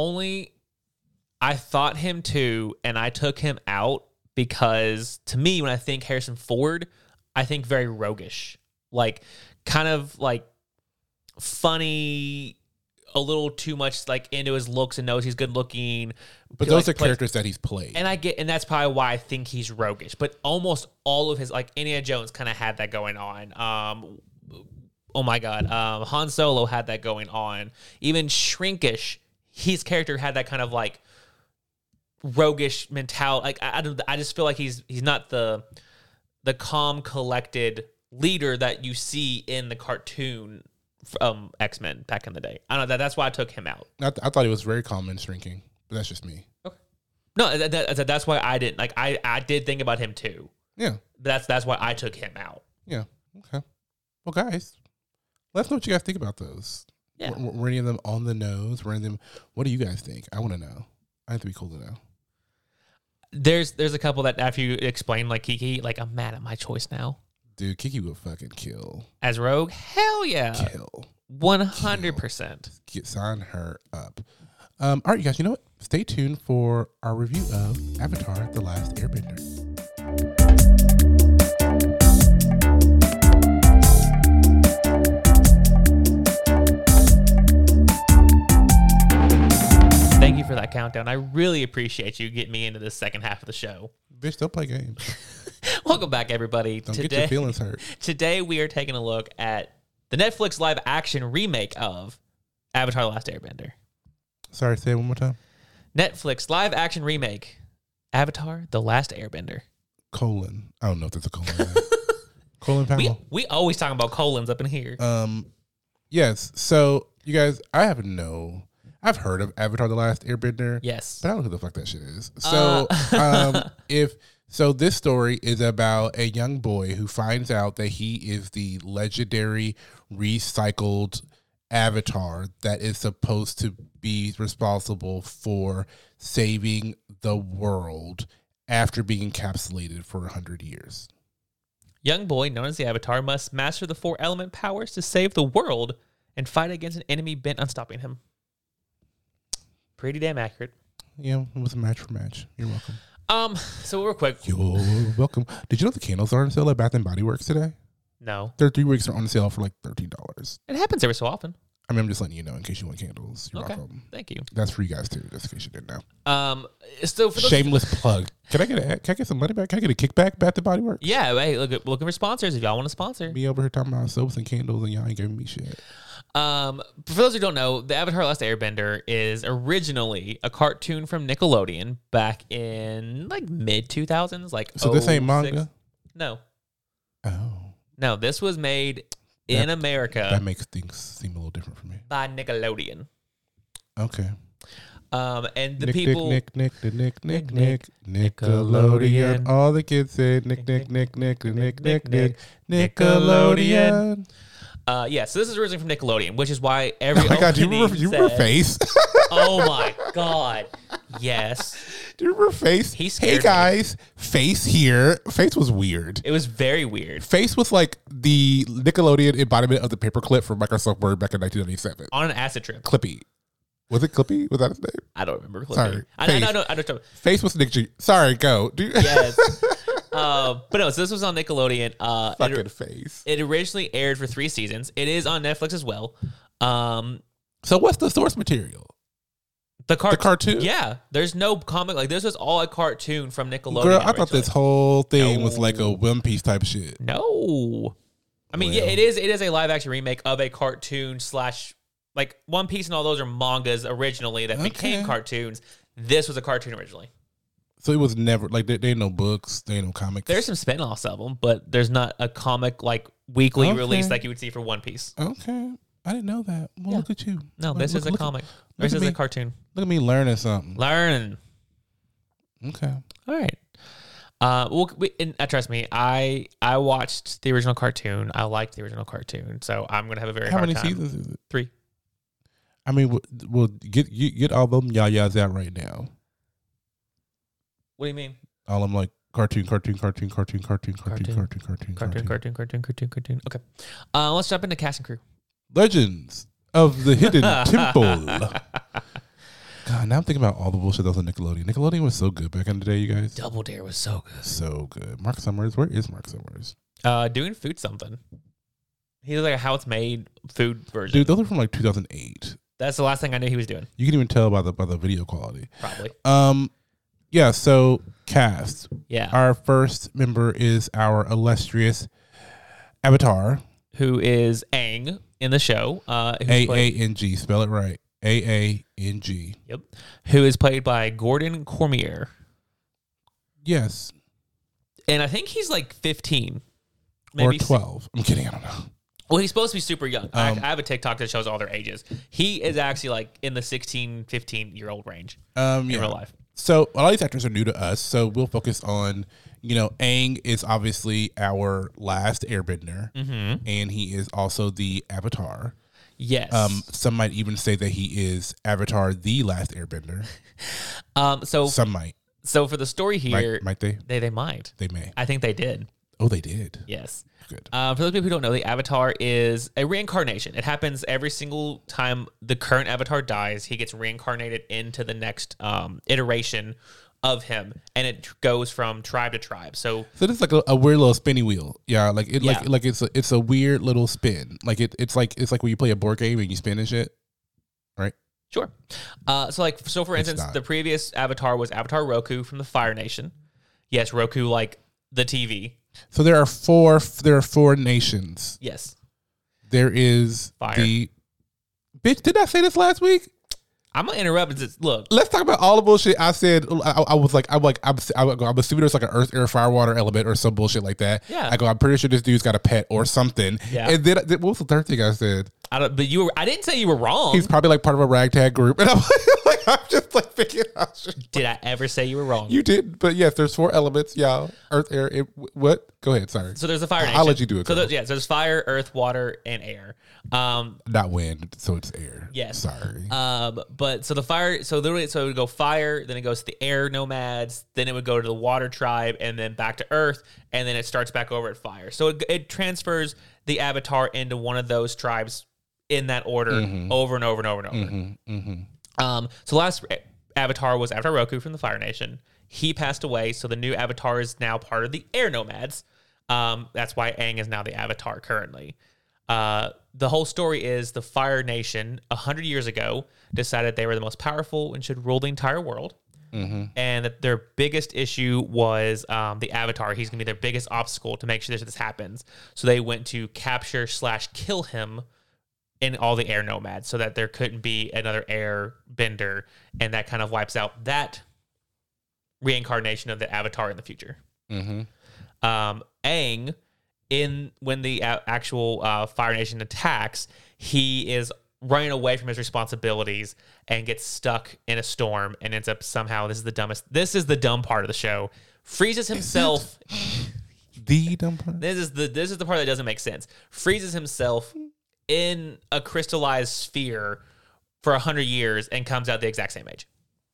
I thought him too, and I took him out because to me, when I think Harrison Ford, I think very roguish, like kind of like funny, a little too much like into his looks and knows he's good looking. But those are characters that he's played. And that's probably why I think he's roguish. But almost all of his, like Indiana Jones kind of had that going on. Oh my God. Han Solo had that going on. Even Shrinkish, his character had that kind of like roguish mentality. Like I just feel like he's not the calm, collected leader that you see in the cartoon X-Men back in the day. I don't know. That's why I took him out. I thought he was very calm in Shrinking, but that's just me. Okay. No, that's why I didn't like. I did think about him too. Yeah. That's why I took him out. Yeah. Okay. Well, guys, let us know what you guys think about those. Yeah. Were any of them on the nose? Were any of them? What do you guys think? I want to know. I think it'd be cool to know. There's a couple that after you explain like Kiki, like I'm mad at my choice now. Dude, Kiki will fucking kill. As Rogue? Hell yeah. Kill. 100%. Sign her up. All right, you guys, you know what? Stay tuned for our review of Avatar: The Last Airbender. Thank you for that countdown. I really appreciate you getting me into this second half of the show. Bitch, don't play games. Welcome back, everybody. Don't get your feelings hurt. Today we are taking a look at the Netflix live action remake of Avatar: The Last Airbender. Sorry, say it one more time. Netflix live action remake, Avatar: The Last Airbender. Colon. I don't know if there's a colon in there. Colon Powell. We always talking about colons up in here. Yes. So, you guys, I've heard of Avatar: The Last Airbender. Yes. But I don't know who the fuck that shit is. So, this story is about a young boy who finds out that he is the legendary recycled avatar that is supposed to be responsible for saving the world after being encapsulated for 100 years. Young boy, known as the Avatar, must master the 4 element powers to save the world and fight against an enemy bent on stopping him. Pretty damn accurate. Yeah, it was a match for match. You're welcome. So real quick. You're welcome. Did you know the candles are on sale at Bath & Body Works today? No. Their 3 weeks are on sale for like $13. It happens every so often. I mean, I'm just letting you know in case you want candles. You're Okay. welcome. Thank you. That's for you guys too, just in case you didn't know. So for those, Shameless plug. Can I get some money back? Can I get a kickback? Bath and Body Works. yeah, hey, looking for sponsors if y'all want to sponsor. Me over here talking about soaps and candles, and y'all ain't giving me shit. For those who don't know, the Avatar: Last Airbender is originally a cartoon from Nickelodeon back in like mid 2000s. Like, So this ain't 06. manga? No, Oh, this was made in America that makes things seem a little different for me. by Nickelodeon. Okay. And the Nick, people. Nickelodeon. All the kids said Nickelodeon. Yeah, so this is originally from Nickelodeon, which is why every Oh my god, do you remember, opening remember says- Face? Oh my god, yes, Do you remember Face? He scared Hey me. guys, Face here. Face was weird. it was very weird. Face was like the Nickelodeon embodiment of the paperclip from Microsoft Word back in 1997. On an acid trip. Clippy. Was it Clippy? Was that his name? I don't remember. Sorry. I don't. Face was Nick G. Sorry, go. Yes. But no, so this was on Nickelodeon. Fucking Face. It originally aired for 3 seasons. It is on Netflix as well. So what's the source material? The cartoon? Yeah. There's no comic. Like, this was all a cartoon from Nickelodeon. Girl, I thought originally. this whole thing No. was like a One Piece type shit. No. I mean, yeah, Well. it is a live action remake of a cartoon slash, like, One Piece and all those are mangas originally that became Okay. cartoons. This was a cartoon originally. So it was never like there ain't no books, there ain't no comics. There's some spin-offs of them, but there's not a comic, like, weekly Okay. release like you would see for One Piece. Okay. I didn't know that. Well, Yeah. look at you. No, Look- this is a look- comic. look This at is me. a cartoon. Look at me learning something. Learn. Okay. All right. Trust me, I watched the original cartoon. I liked the original cartoon, so I'm gonna have a very How hard many time. seasons is it? 3. I mean, we'll get all them yayas out right now. What do you mean? All them like cartoon. Cartoon. Okay. Let's jump into cast and crew. Legends of the Hidden Temple. God, now I'm thinking about all the bullshit that was on Nickelodeon. Nickelodeon was so good back in the day, you guys. Double Dare was so good. So good. Mark Summers, where is Mark Summers? Doing food something. He's like a how it's made food version. Dude, those are from like 2008. That's the last thing I knew he was doing. You can even tell by the video quality. Probably. Yeah, so cast. Yeah. Our first member is our illustrious Avatar. Who is Aang in the show? A-A-N-G. Spell it right. A-A-N-G. Yep. Who is played by Gordon Cormier. Yes. And I think he's like 15. Or 12. I'm kidding. I don't know. Well, he's supposed to be super young. I have a TikTok that shows all their ages. He is actually like in the 16, 15-year-old range in real life. So a lot of these actors are new to us, so we'll focus on, Aang is obviously our last Airbender, and he is also the Avatar. Yes. Some might even say that he is Avatar, the last Airbender. Some might. So for the story here, Might they? They might. They may. I think they did. Oh, they did. Yes. Good. For those people who don't know, the Avatar is a reincarnation. It happens every single time the current Avatar dies. He gets reincarnated into the next iteration of him, and it goes from tribe to tribe. So this is like a weird little spinny wheel. Yeah, like it, Yeah. like it's a weird little spin. Like it's like when you play a board game and you spin and shit, right? sure. So for instance, not. the previous Avatar was Avatar Roku from the Fire Nation. Yes, Roku, like the TV. So there are four nations. Yes. There is Fire. the bitch. Did I say this last week? I'm gonna interrupt and just look. Let's talk about all the bullshit I said. I'm assuming there's like an earth, air, fire, water element or some bullshit like that. Yeah. I'm pretty sure this dude's got a pet or something. Yeah. And then what was the third thing I said? I didn't say you were wrong. He's probably like part of a ragtag group. And I'm just like figuring out shit. Did I ever say you were wrong? You did, but yes, there's 4 elements. Yeah, earth, air. What? Go ahead. Sorry. So there's a fire nation. I'll let you do it. So girl. there's fire, earth, water, and air. Not wind, so it's air. Yes. Sorry. But so the fire, so literally, so it would go fire, then it goes to the air nomads, then it would go to the water tribe, and then back to earth, and then it starts back over at fire. So it transfers the Avatar into one of those tribes in that order over and over and over and over. So last Avatar was Avatar Roku from the Fire Nation. He passed away, so the new Avatar is now part of the Air Nomads. That's why Aang is now the Avatar currently. The whole story is the Fire Nation 100 years ago decided they were the most powerful and should rule the entire world. Mm-hmm. And that their biggest issue was the Avatar. He's going to be their biggest obstacle to make sure this happens. So they went to capture/kill him in all the air nomads so that there couldn't be another air bender. And that kind of wipes out that reincarnation of the Avatar in the future. Mm-hmm. Aang, when the actual Fire Nation attacks, he is running away from his responsibilities and gets stuck in a storm and ends up somehow, this is the dumb part of the show, freezes himself. The dumb part? This is the part that doesn't make sense. Freezes himself in a crystallized sphere for 100 years and comes out the exact same age.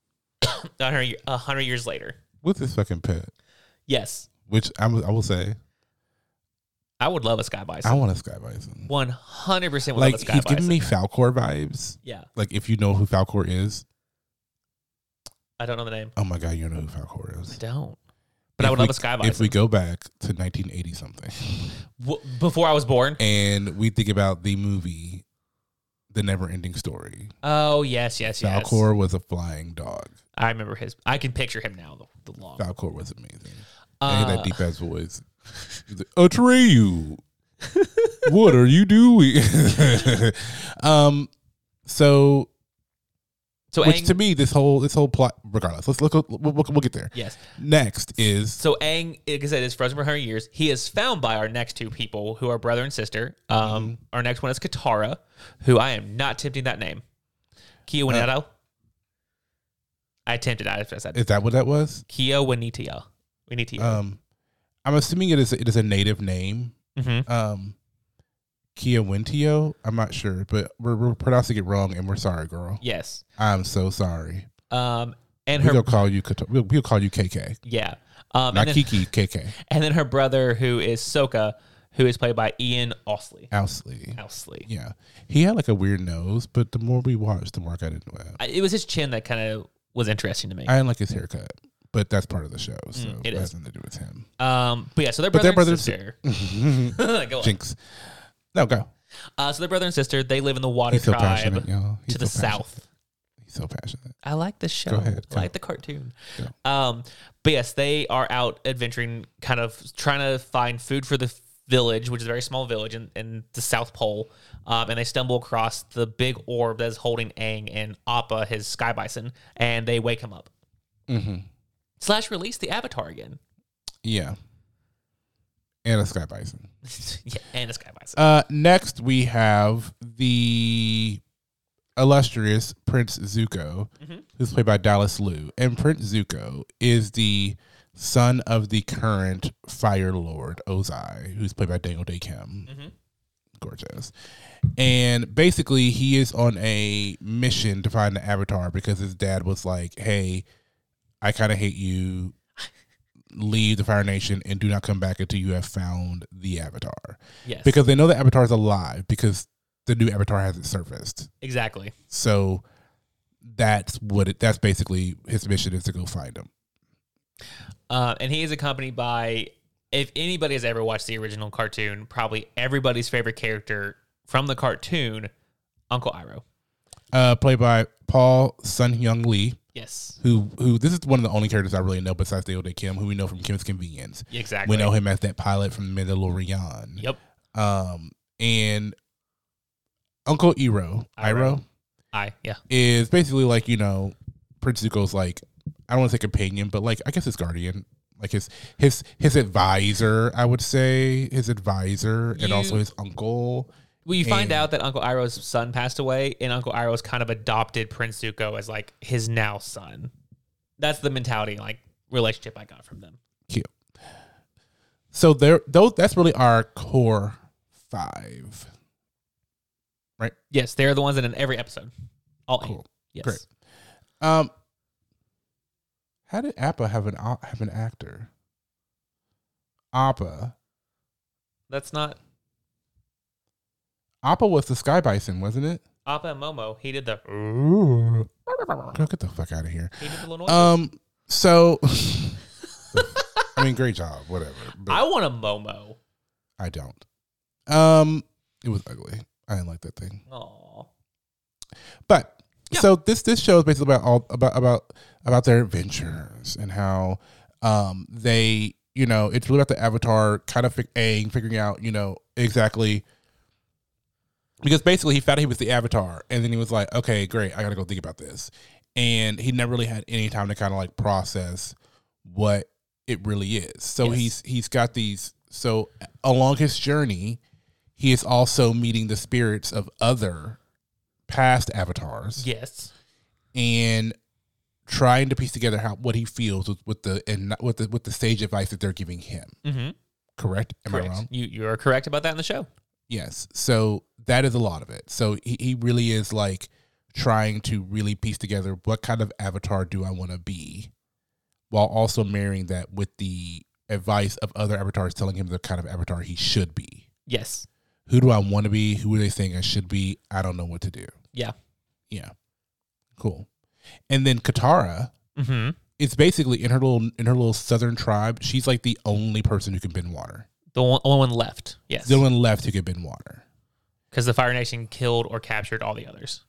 100 years later. With his fucking pet. Yes. Which I will say, I would love a Sky Bison. I want a Sky Bison. 100% would Like, love a Sky he's Bison. giving me Falcor vibes. Yeah. Like, if you know who Falcor is. I don't know the name. Oh my God, you know who Falcor I is. don't. But I would love a Sky Bison. If we go back to 1980 something. Before I was born? And we think about the movie, The Never Ending Story. Oh, yes. Falcor was a flying dog. I remember I can picture him now, the long. Falcor was amazing. And he had that deep ass voice. He's like, Atreyu, what are you doing? So which Aang, to me, this whole plot, regardless, we'll get there. yes. Next is So Aang, like I said, is frozen for 100 years. He is found by our next two people who are brother and sister. Our next one is Katara, who I am not attempting that name. Kia Waneta. I attempted. I said is that what that was? Kia Waneta. I'm assuming it is a native name. Mm-hmm. Kia Wintio. I'm not sure, but we're pronouncing it wrong, and we're sorry, girl. Yes. I'm so sorry. And we'll call you KK. Yeah. Not Kiki, KK. And then her brother, who is Sokka, who is played by Ian Owsley. Owsley. Yeah. He had like a weird nose, but the more we watched, the more I got into it. It was his chin that kind of was interesting to me. I didn't like his haircut, but that's part of the show, so it has is. nothing to do with him. But yeah, so they're brother and sister. Go on. Jinx. No, go. So they're brother and sister. They live in the Water He's so Tribe passionate, y'all. to the south. He's so passionate. I like this show. Go ahead, I go. like the cartoon. Go. But yes, they are out adventuring, kind of trying to find food for the village, which is a very small village in the South Pole. And they stumble across the big orb that is holding Aang and Appa, his Sky Bison, and they wake him up. / release the Avatar again. Yeah. And a Sky Bison. Yeah, and a Sky Bison. Next, we have the illustrious Prince Zuko, who's played by Dallas Liu. And Prince Zuko is the son of the current Fire Lord, Ozai, who's played by Daniel Day Kim. Gorgeous. And basically, he is on a mission to find the Avatar because his dad was like, hey, I kind of hate you. Leave the Fire Nation and do not come back until you have found the Avatar. Yes. Because they know the Avatar is alive because the new Avatar hasn't surfaced. Exactly. So that's basically his mission, is to go find him. And he is accompanied by, if anybody has ever watched the original cartoon, probably everybody's favorite character from the cartoon, Uncle Iroh. Played by Paul Sun-Hyung Lee. Yes. Who this is one of the only characters I really know besides Daniel Day Kim, who we know from Kim's Convenience. Exactly. We know him as that pilot from Mandalorian. Yep. And Uncle Iroh. Yeah. Is basically like, Prince Zuko's like, I don't want to say companion, but like, I guess his guardian. Like his advisor, I would say. His advisor and also his uncle. Well, you find out that Uncle Iroh's son passed away, and Uncle Iroh's kind of adopted Prince Zuko as like his now son. That's the mentality, like relationship I got from them. Cute. So that's really our core 5, right? Yes, they're the ones in every episode. All Cool. 8. Yes. Great. How did Appa have an actor? Appa. That's not Appa was the Sky Bison, wasn't it? Appa and Momo. He did the. Girl, get the fuck out of here. He did the little noises. So, I mean, great job. Whatever. But I want a Momo. I don't. It was ugly. I didn't like that thing. Aw. But Yeah. so this show is basically about their adventures and how they, you know, it's really about the Avatar kind of figuring out, you know, exactly, because basically he found out he was the Avatar, and then he was like, okay, great, I gotta go think about this, and he never really had any time to kind of like process what it really is. So Yes. he's got these. So along his journey, he is also meeting the spirits of other past avatars Yes. and trying to piece together what he feels with the sage advice that they're giving him. Mm-hmm. Correct? Am I Correct. wrong? You are correct about that in the show. Yes. So that is a lot of it. So he really is like trying to really piece together what kind of avatar do I want to be, while also marrying that with the advice of other avatars telling him the kind of avatar he should be. Yes. Who do I want to be? Who are they saying I should be? I don't know what to do. Yeah. Yeah. Cool. And then Katara Mm-hmm. is basically in her little southern tribe. She's like the only person who can bend water. The only one left. Yes. The only one left who can bend water. Because the Fire Nation killed or captured all the others.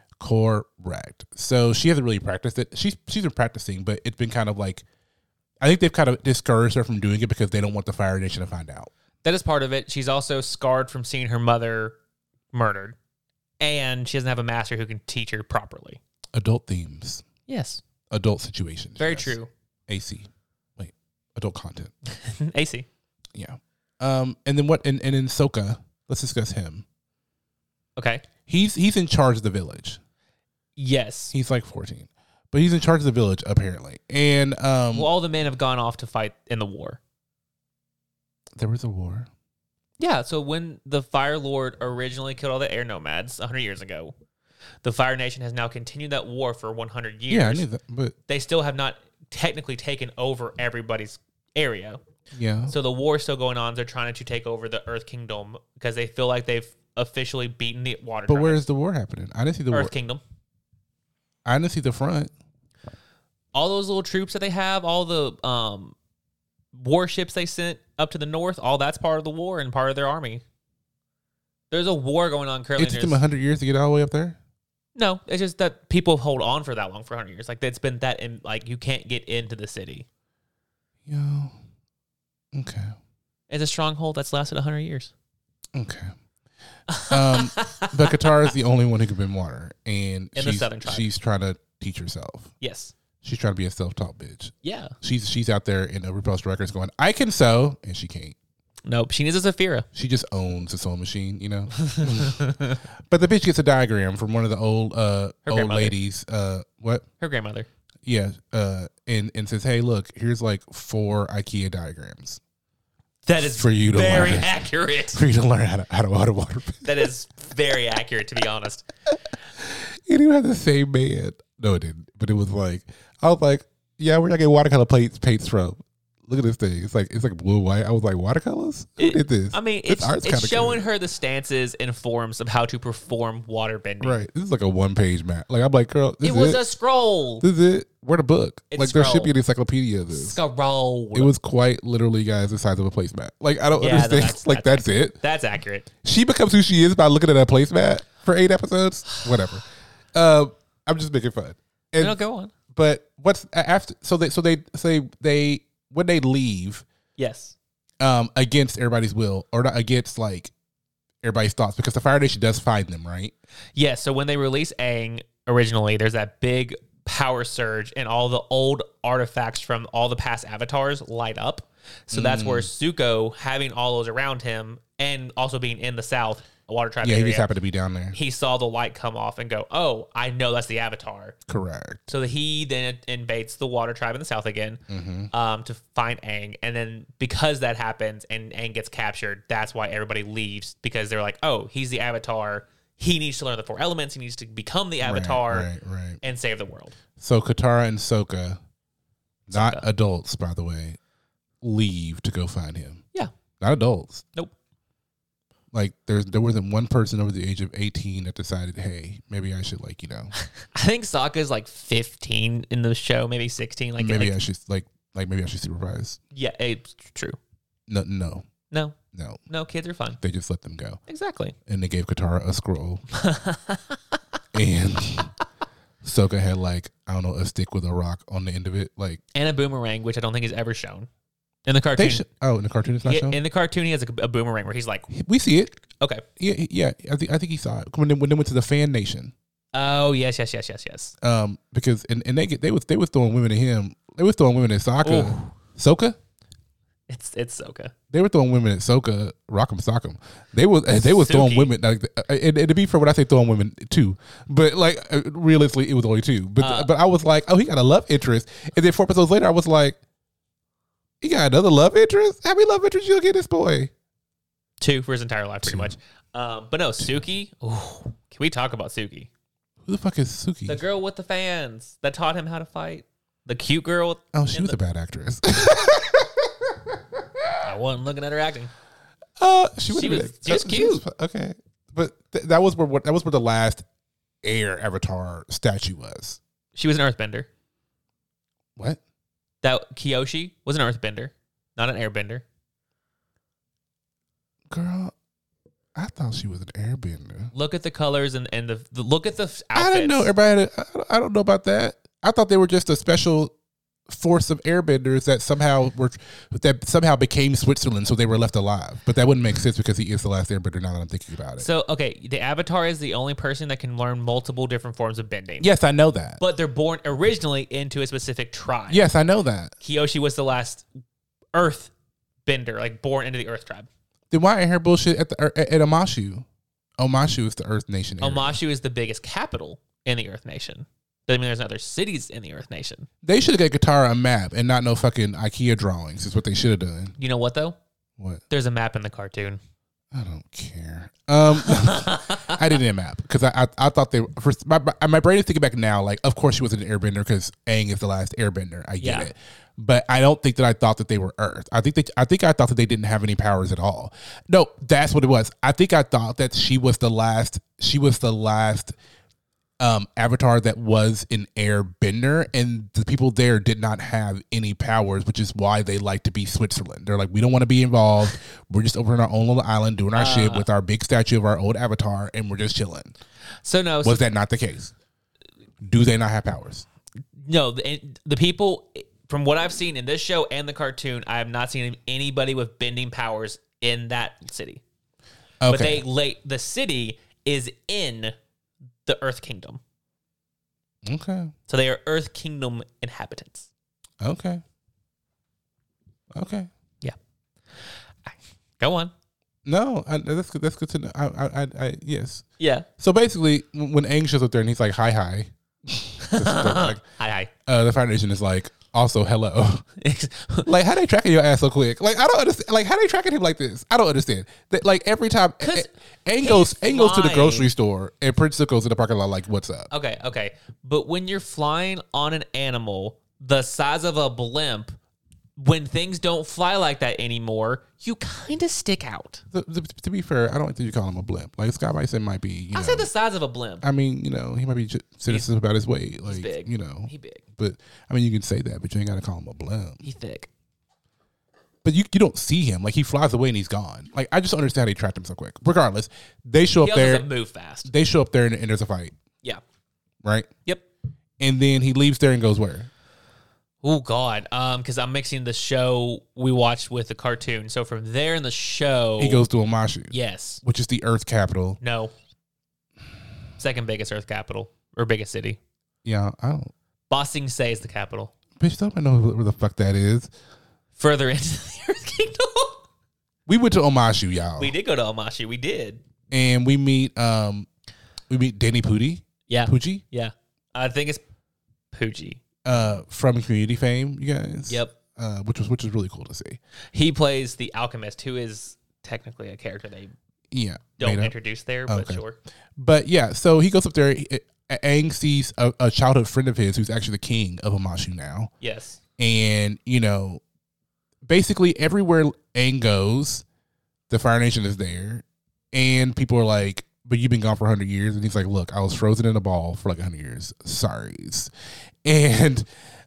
Correct. So she hasn't really practiced it. She's been practicing, but it's been kind of like, I think they've kind of discouraged her from doing it because they don't want the Fire Nation to find out. That is part of it. She's also scarred from seeing her mother murdered. And she doesn't have a master who can teach her properly. Adult themes. Yes. Adult situations. Very yes. true. AC. Wait. Adult content. AC. Yeah. And then what? And in Sokka, let's discuss him. Okay. He's in charge of the village. Yes. He's like 14, but he's in charge of the village apparently. And Well, all the men have gone off to fight in the war. there was a war. Yeah, so when the Fire Lord originally killed all the air nomads 100 years ago, the Fire Nation has now continued that war for 100 years. Yeah, I knew that, but They still have not technically taken over everybody's area. yeah. So the war is still going on. They're trying to take over the Earth Kingdom because they feel like they've officially beaten the water. But Tribe. where is the war happening? I didn't see the Earth war. Kingdom? I didn't see the front. All those little troops that they have, all the warships they sent up to the north, all that's part of the war and part of their army. There's a war going on currently. It took them 100 years to get all the way up there. No, it's just that people hold on for that long for 100 years. Like it's been that, like you can't get into the city. Yo. Okay. It's a stronghold that's lasted 100 years. Okay. But Katara is the only one who can bend water, and In the Southern Tribe. she's trying to teach herself. Yes. She's trying to be a self-taught bitch. Yeah. She's out there in RuPaul's records going, I can sew, and she can't. Nope. She needs a Saphira. She just owns the sewing machine, you know. But the bitch gets a diagram from one of the old grandmother. ladies. What? Her grandmother. Yeah. And says, hey, look, here's like 4 IKEA diagrams That is for you to very learn. accurate. For you to learn how to water. That is very accurate, to be honest. It even had the same man. No, it didn't. But it was like, I was like, yeah, where y'all get watercolor paints from? Look at this thing. It's like blue and white. I was like, watercolors? Who did this? I mean, This art's kinda it's showing good. her the stances and forms of how to perform water bending. Right. This is like a 1-page map. Like, I'm like, girl, this It is was it. a scroll. This is it. Where the book? It's like, there should scroll. be an encyclopedia of this. Scroll. It was quite literally, guys, the size of a placemat. Like, I don't Yeah, understand. that's That's it. That's accurate. She becomes who she is by looking at a placemat for 8 episodes. Whatever. I'm just making fun. And, No, go on. but what's after? So they when they leave Yes. against everybody's will, or not against like everybody's thoughts, because the Fire Nation does find them, right? Yeah, so when they release Aang originally, there's that big power surge and all the old artifacts from all the past avatars light up. So that's where Zuko, having all those around him and also being in the south, a water tribe Yeah, he area, just happened to be down there. he saw the light come off and go, oh, I know that's the avatar. Correct. So he then invades the water tribe in the south again to find Aang. And then because that happens and Aang gets captured, that's why everybody leaves, because they're like, oh, he's the avatar. He needs to learn the 4 elements. He needs to become the avatar Right. and save the world. So Katara and Sokka, not adults, by the way, leave to go find him. Yeah. Not adults. Nope. Like there wasn't one person over the age of 18 that decided, hey, maybe I should I think Sokka's like 15 in the show, maybe 16. maybe I should maybe I should supervise. Yeah, it's true. No. No, No, no, kids are fun. they just let them go. Exactly. And they gave Katara a scroll. And Sokka had like, I don't know, a stick with a rock on the end of it. Like, And a boomerang, which I don't think is ever shown in the cartoon. in the cartoon it's not shown? In the cartoon, he has a boomerang where he's like, We see it. okay. Yeah. I think he saw it when they went to the fan nation. Oh, yes. Because they was throwing women at him. They was throwing women at Sokka. Ooh. Sokka? It's Sokka. They were throwing women at Sokka, Rock'em Sock'em. They was throwing Suki. women like, and to be fair, when I say throwing women too, but like realistically, it was only two. But I was like, oh, he got a love interest, and then 4 episodes later, I was like, he got another love interest. How many love interests you get this boy? 2 for his entire life, pretty much. But no, Suki. Ooh, can we talk about Suki? Who the fuck is Suki? The girl with the fans that taught him how to fight. The cute girl. Oh, she was a bad actress. I wasn't looking at her acting. She was cute. Okay, but that was where the last Air Avatar statue was. She was an earthbender. What? That Kyoshi was an earthbender, not an airbender. Girl, I thought she was an airbender. Look at the colors and the look at the outfits. I didn't know everybody had I don't know about that. I thought they were just a special force of airbenders that somehow became Switzerland, so they were left alive. But that wouldn't make sense because he is the last airbender now that I'm thinking about it. So, okay, the Avatar is the only person that can learn multiple different forms of bending. Yes, I know that. But they're born originally into a specific tribe. Yes, I know that. Kyoshi was the last earth bender, like born into the earth tribe. Then why ain't her bullshit at Omashu? Omashu is the Earth Nation area. Omashu is the biggest capital in the Earth Nation. Doesn't mean there's other cities in the Earth Nation. They should have got Katara a map and not no fucking IKEA drawings. Is what they should have done. You know what though? What? There's a map in the cartoon. I don't care. I didn't need a map because I thought they first. My brain is thinking back now. Like, of course she was an airbender because Aang is the last airbender. I get it, but I don't think that I thought that they were Earth. I think I thought that they didn't have any powers at all. No, that's what it was. I think I thought that she was the last. She was the last Avatar that was an airbender, and the people there did not have any powers, which is why they like to be Switzerland. They're like, we don't want to be involved. We're just over on our own little island doing our shit with our big statue of our old Avatar, and we're just chilling. So no, was that not the case? Do they not have powers? No, the people, from what I've seen in this show and the cartoon, I have not seen anybody with bending powers in that city. Okay. But the city is in the Earth Kingdom. Okay. So they are Earth Kingdom inhabitants. Okay. Yeah. Go on. No, that's good to know. I yes. Yeah. So basically, when Aang shows up there and he's like, hi. Like, Hi. The Fire Nation is like, also hello. Like, how they tracking your ass so quick? Like, I don't understand. Like, how they tracking him like this? I don't understand. That, like, every time Aang goes to the grocery store and Prince goes to the parking lot like, what's up? Okay. But when you're flying on an animal the size of a blimp, when things don't fly like that anymore, you kind of stick out. To be fair, I don't think you call him a blimp. Like, Scott Bison might be, I said the size of a blimp. I mean, he might be sensitive about his weight. Like, He's big. He big. But, I mean, you can say that, but you ain't got to call him a blimp. He's thick. But you don't see him. Like, he flies away and he's gone. Like, I just don't understand how they tracked him so quick. Regardless, they show up He there. doesn't move fast. They show up there and there's a fight. Yeah. Right? Yep. And then he leaves there and goes where? Oh, God. Because I'm mixing the show we watched with the cartoon. So from there in the show... He goes to Omashu. Yes. Which is the Earth capital. No. Second biggest Earth capital. Or biggest city. Yeah, I don't... Ba Sing Se is the capital. Bitch, don't I know where the fuck that is? Further into the Earth Kingdom. We went to Omashu, y'all. We did go to Omashu. We did. And we meet Danny Pudi. Yeah. Poochie? Yeah. I think it's Poochie. From Community fame, you guys. Yep. Which was really cool to see. He plays the alchemist, who is technically a character they don't introduce there, but sure. But yeah, so he goes up there. Aang sees a childhood friend of his who's actually the king of Omashu now. Yes. And, basically everywhere Aang goes, the Fire Nation is there. And people are like, but you've been gone for 100 years. And he's like, look, I was frozen in a ball for like 100 years. Sorry. And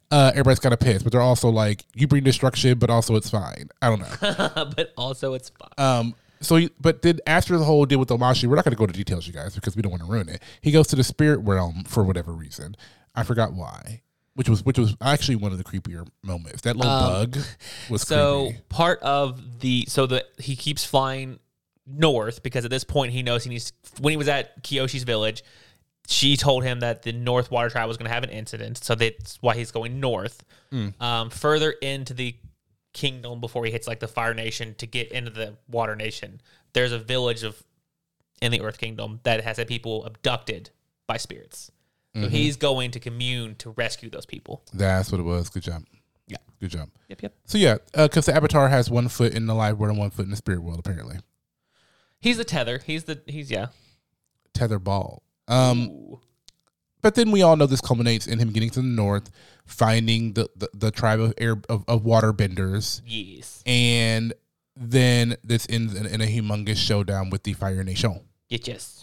everybody's kind of pissed, but they're also like, you bring destruction, but also it's fine. I don't know. But also it's fine. But then after the whole deal with Omashi, we're not going to go into details, you guys, because we don't want to ruin it. He goes to the spirit realm for whatever reason. I forgot why. Which was actually one of the creepier moments. That little bug was creepy. Part of he keeps flying north because at this point he knows he needs. When he was at Kyoshi's village, she told him that the North Water Tribe was going to have an incident, so that's why he's going north, further into the kingdom before he hits like the Fire Nation to get into the Water Nation. There's a village in the Earth Kingdom that has had people abducted by spirits. So he's going to commune to rescue those people. That's what it was. Good job. Yeah. Good job. Yep. So yeah, because the Avatar has 1 foot in the live world and 1 foot in the spirit world, apparently. He's the tether. He's Tether ball. But then we all know this culminates in him getting to the north, finding the tribe of water benders. Yes. And then this ends in a humongous showdown with the Fire Nation. Yes.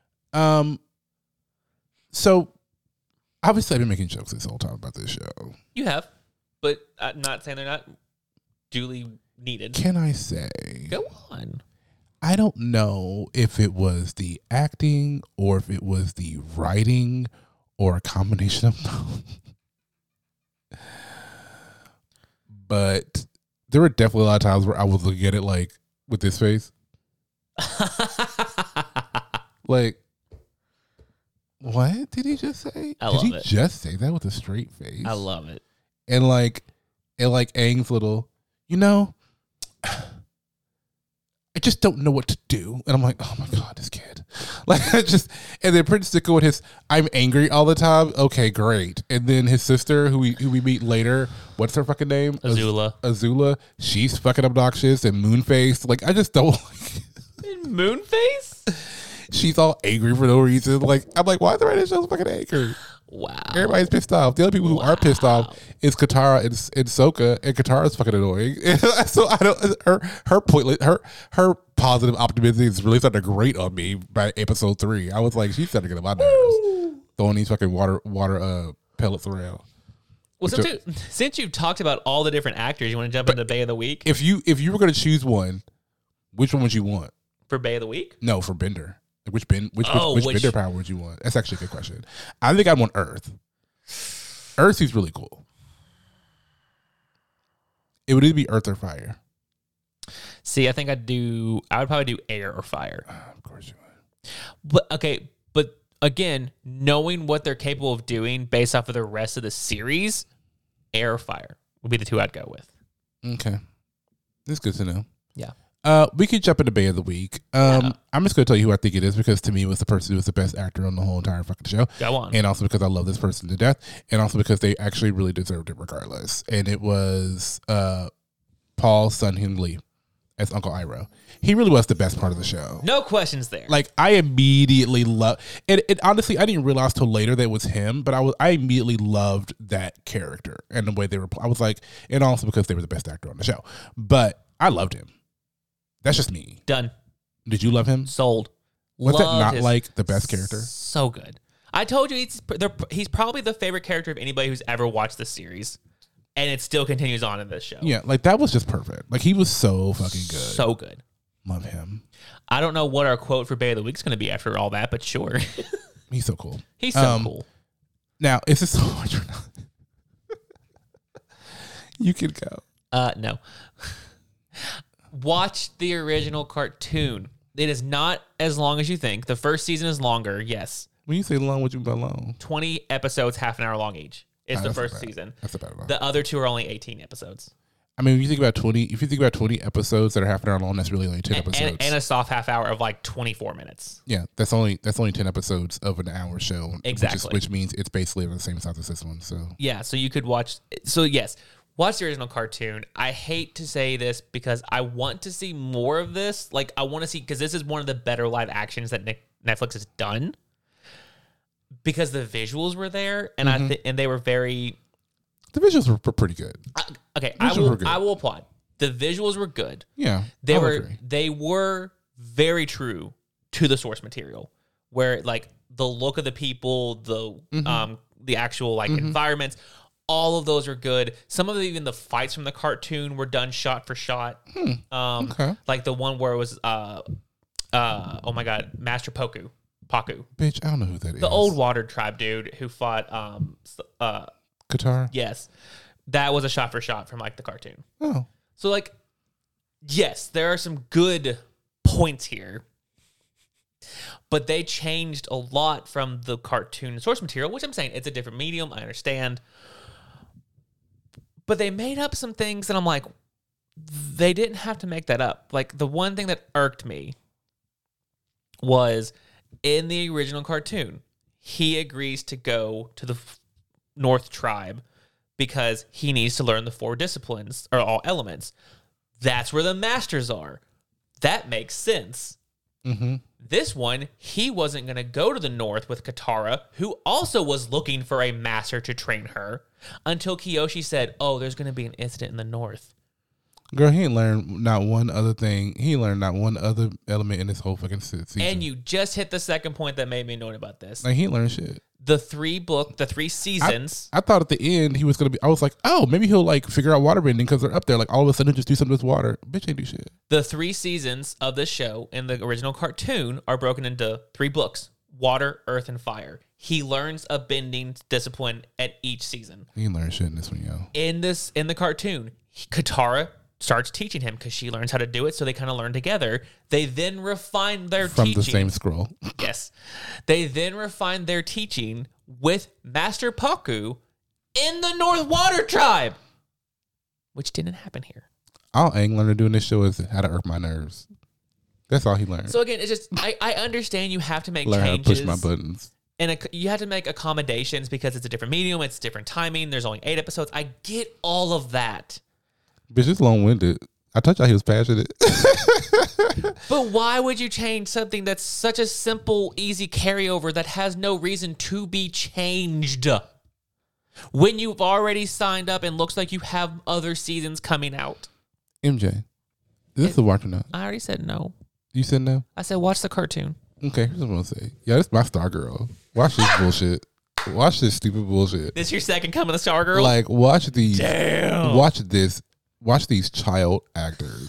So obviously I've been making jokes this whole time about this show. You have, but I'm not saying they're not duly needed. Can I say? Go on. I don't know if it was the acting or if it was the writing or a combination of both. But there were definitely a lot of times where I was looking at it like with this face. Like, what did he just say? Did he just say that with a straight face? I love it. And Aang's little, I just don't know what to do. And I'm like, oh my God, this kid. And then Prince Zuko with his, I'm angry all the time. Okay, great. And then his sister, who we meet later, what's her fucking name? Azula. She's fucking obnoxious and Moonface. Like, I just don't like Moonface? She's all angry for no reason. Like, I'm like, why are the writers so fucking angry? Wow. Everybody's pissed off. The other people who are pissed off is Katara and Sokka, and Katara's fucking annoying. So I don't. Her pointless. Her positive optimism is really starting to grate on me by episode 3. I was like, she's starting to get on my nerves. Throwing these fucking water pellets around. Well, since you've talked about all the different actors, you want to jump into Bay of the Week? If you were going to choose one, which one would you want? For Bay of the Week? No, for Bender. Which Bender power would you want? That's actually a good question. I think I'd want Earth. Earth is really cool. It would either be Earth or Fire. See, I think I would probably do Air or Fire. Of course you would. But again, knowing what they're capable of doing based off of the rest of the series, Air or Fire would be the two I'd go with. Okay. That's good to know. Yeah. We could jump into Bay of the Week. I'm just going to tell you who I think it is because to me it was the person who was the best actor on the whole entire fucking show. Go on. And also because I love this person to death. And also because they actually really deserved it regardless. And it was Paul Sun-Hyung Lee as Uncle Iroh. He really was the best part of the show. No questions there. Like, I immediately loved it. Honestly, I didn't realize till later that it was him, but I immediately loved that character and the way they were. I was like, and also because they were the best actor on the show. But I loved him. That's just me. Done. Did you love him? Sold. Was that not like the best character? So good. I told you he's probably the favorite character of anybody who's ever watched this series, and it still continues on in this show. Yeah, like that was just perfect. Like he was so fucking good. So good. Love him. I don't know what our quote for Bay of the Week is going to be after all that, but sure. He's so cool. He's so cool. Now, is this so hard or not? You can go. No. Watch the original cartoon. It is not as long as you think. The first season is longer, yes. When you say long, what you mean by long? 20 episodes, half an hour long each. It's the first season. That's about it. The other two are only 18 episodes. I mean, if you think about 20 episodes that are half an hour long, that's really only 10 episodes. And a soft half hour of like 24 minutes. Yeah, that's only 10 episodes of an hour show. Exactly. Which means it's basically on the same size as this one. So yeah, so you could watch. So yes, watch the original cartoon. I hate to say this because I want to see more of this. Like I want to see, because this is one of the better live actions that Netflix has done. Because the visuals were there, and and they were very. The visuals were pretty good. I will applaud. The visuals were good. Yeah, they were very true to the source material, where like the look of the people, the actual like environments, All of those are good. Some of even the fights from the cartoon were done shot for shot. Okay. Like the one where it was oh my god, Master Paku. Bitch, I don't know who that is. The old water tribe dude who fought Katara? yes. That was a shot for shot from like the cartoon. Oh. So like yes, there are some good points here. But they changed a lot from the cartoon source material, which I'm saying it's a different medium, I understand. But they made up some things, and I'm like, they didn't have to make that up. Like, the one thing that irked me was in the original cartoon, he agrees to go to the North Tribe because he needs to learn the 4 disciplines, or all elements. That's where the masters are. That makes sense. Mm-hmm. This one, he wasn't going to go to the North with Katara, who also was looking for a master to train her, until Kyoshi said, oh, there's going to be an incident in the North. Girl, he ain't learned not one other thing. He learned not one other element in this whole fucking season. And you just hit the second point that made me annoyed about this. Like, he ain't learned shit. The 3 seasons. I thought at the end he was going to be, I was like, oh, maybe he'll like figure out waterbending because they're up there. Like all of a sudden just do something with water. Bitch ain't do shit. The 3 seasons of this show in the original cartoon are broken into 3 books: Water, Earth, and Fire. He learns a bending discipline at each season. He ain't learned shit in this one, yo. In the cartoon, Katara starts teaching him because she learns how to do it, so they kind of learn together. They then refine their From teaching. the same scroll. Yes. They then refine their teaching with Master Paku in the North Water Tribe, which didn't happen here. All Aang learned to do in this show is how to irk my nerves. That's all he learned. So again, it's just, I understand you have to make Learn changes. how to push my buttons. And you have to make accommodations because it's a different medium, it's different timing, there's only 8 episodes. I get all of that. Bitch, it's long-winded. I told y'all he was passionate. But why would you change something that's such a simple, easy carryover that has no reason to be changed when you've already signed up and looks like you have other seasons coming out? MJ, is this a watch or not? I already said no. You said no? I said watch the cartoon. Okay, here's what I'm going to say. Yeah, this is my star girl. Watch this bullshit. Watch this stupid bullshit. This your second coming to Star Girl? Like, watch these. Damn. Watch this. Watch these child actors.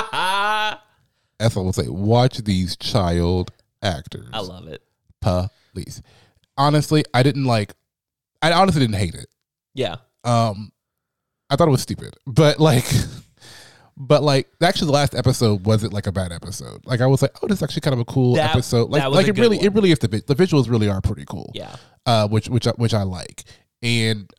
That's what I will say. Watch these child actors. I love it. Please. Honestly, I honestly didn't hate it. Yeah. I thought it was stupid. But actually the last episode wasn't like a bad episode. Like I was like, oh, this is actually kind of a cool episode. Like it really is the visuals really are pretty cool. Yeah. Which I like. And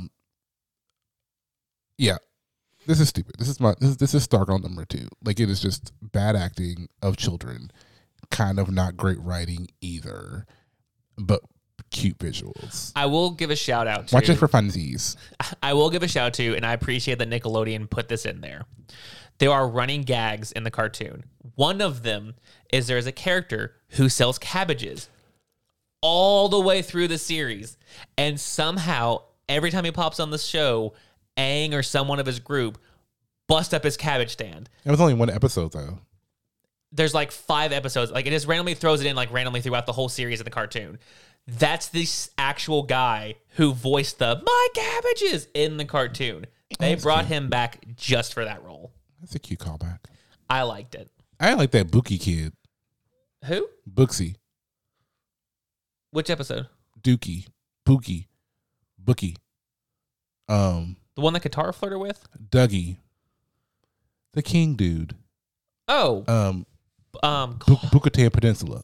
yeah. This is stupid. This is Star Girl number 2. Like it is just bad acting of children, kind of not great writing either, but cute visuals. I will give a shout out to. Watch it for funsies. I will give a shout out to, and I appreciate that Nickelodeon put this in there. There are running gags in the cartoon. One of them is there's a character who sells cabbages all the way through the series, and somehow every time he pops on the show, Aang or someone of his group bust up his cabbage stand. It was only one episode though. There's like 5 episodes. Like it just randomly throws it in like randomly throughout the whole series of the cartoon. That's this actual guy who voiced the "my cabbages" in the cartoon. They brought him back just for that role. That's a cute callback. I liked it. I like that Bookie kid. Who? Booksy. Which episode? Dookie. Pookie. Bookie. The one that Katara flirted with? Dougie. The king dude. Oh. Bukatan Peninsula.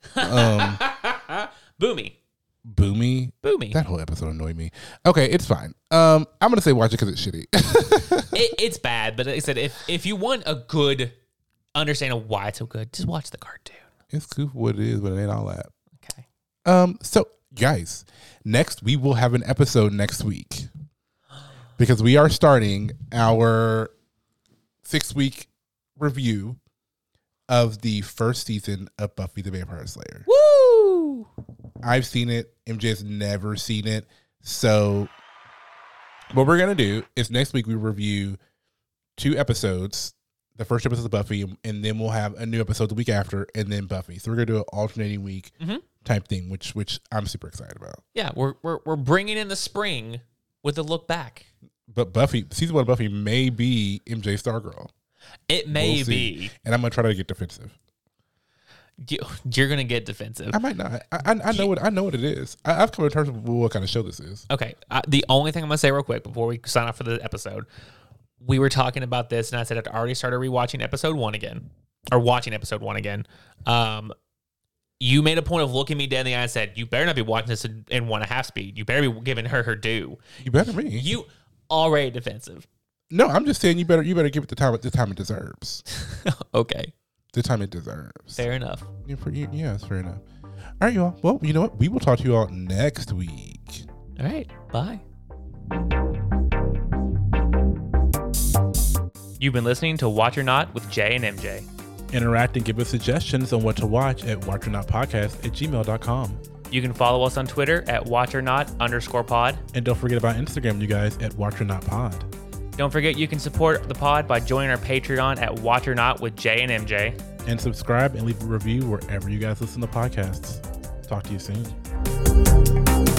Boomy. Boomy. That whole episode annoyed me. Okay, it's fine. I'm gonna say watch it because it's shitty. It's bad, but like I said, if you want a good understanding of why it's so good, just watch the cartoon. It's cool for what it is, but it ain't all that. Okay. So guys, next we will have an episode next week because we are starting our 6-week review of the first season of Buffy the Vampire Slayer. Woo! I've seen it. MJ's never seen it. So what we're going to do is next week we review 2 episodes. The first episode of Buffy, and then we'll have a new episode the week after, and then Buffy. So we're going to do an alternating week type thing, which I'm super excited about. Yeah, we're bringing in the spring with a look back. But Buffy, season 1 of Buffy may be MJ Stargirl. It may We'll see. be. And I'm going to try to get defensive. You're going to get defensive. I might not. I know what it is. I've come to terms with what kind of show this is. Okay. The only thing I'm going to say real quick before we sign off for the episode, we were talking about this, and I said I'd already started rewatching episode 1 again, or watching episode 1 again. You made a point of looking me dead in the eye and said, you better not be watching this in 1.5 speed. You better be giving her due. You better be. You already defensive. No, I'm just saying you better give it the time it deserves. Okay. The time it deserves. Fair enough. Yeah, it's fair enough. All right, y'all. Well, you know what? We will talk to you all next week. All right. Bye. You've been listening to Watch or Not with Jay and MJ. Interact and give us suggestions on what to watch at watchornotpodcast@gmail.com. You can follow us on Twitter at watchornot_pod. And don't forget about Instagram, you guys, at watchornotpod. Don't forget you can support the pod by joining our Patreon at Watch or Not with Jay and MJ. And subscribe and leave a review wherever you guys listen to podcasts. Talk to you soon.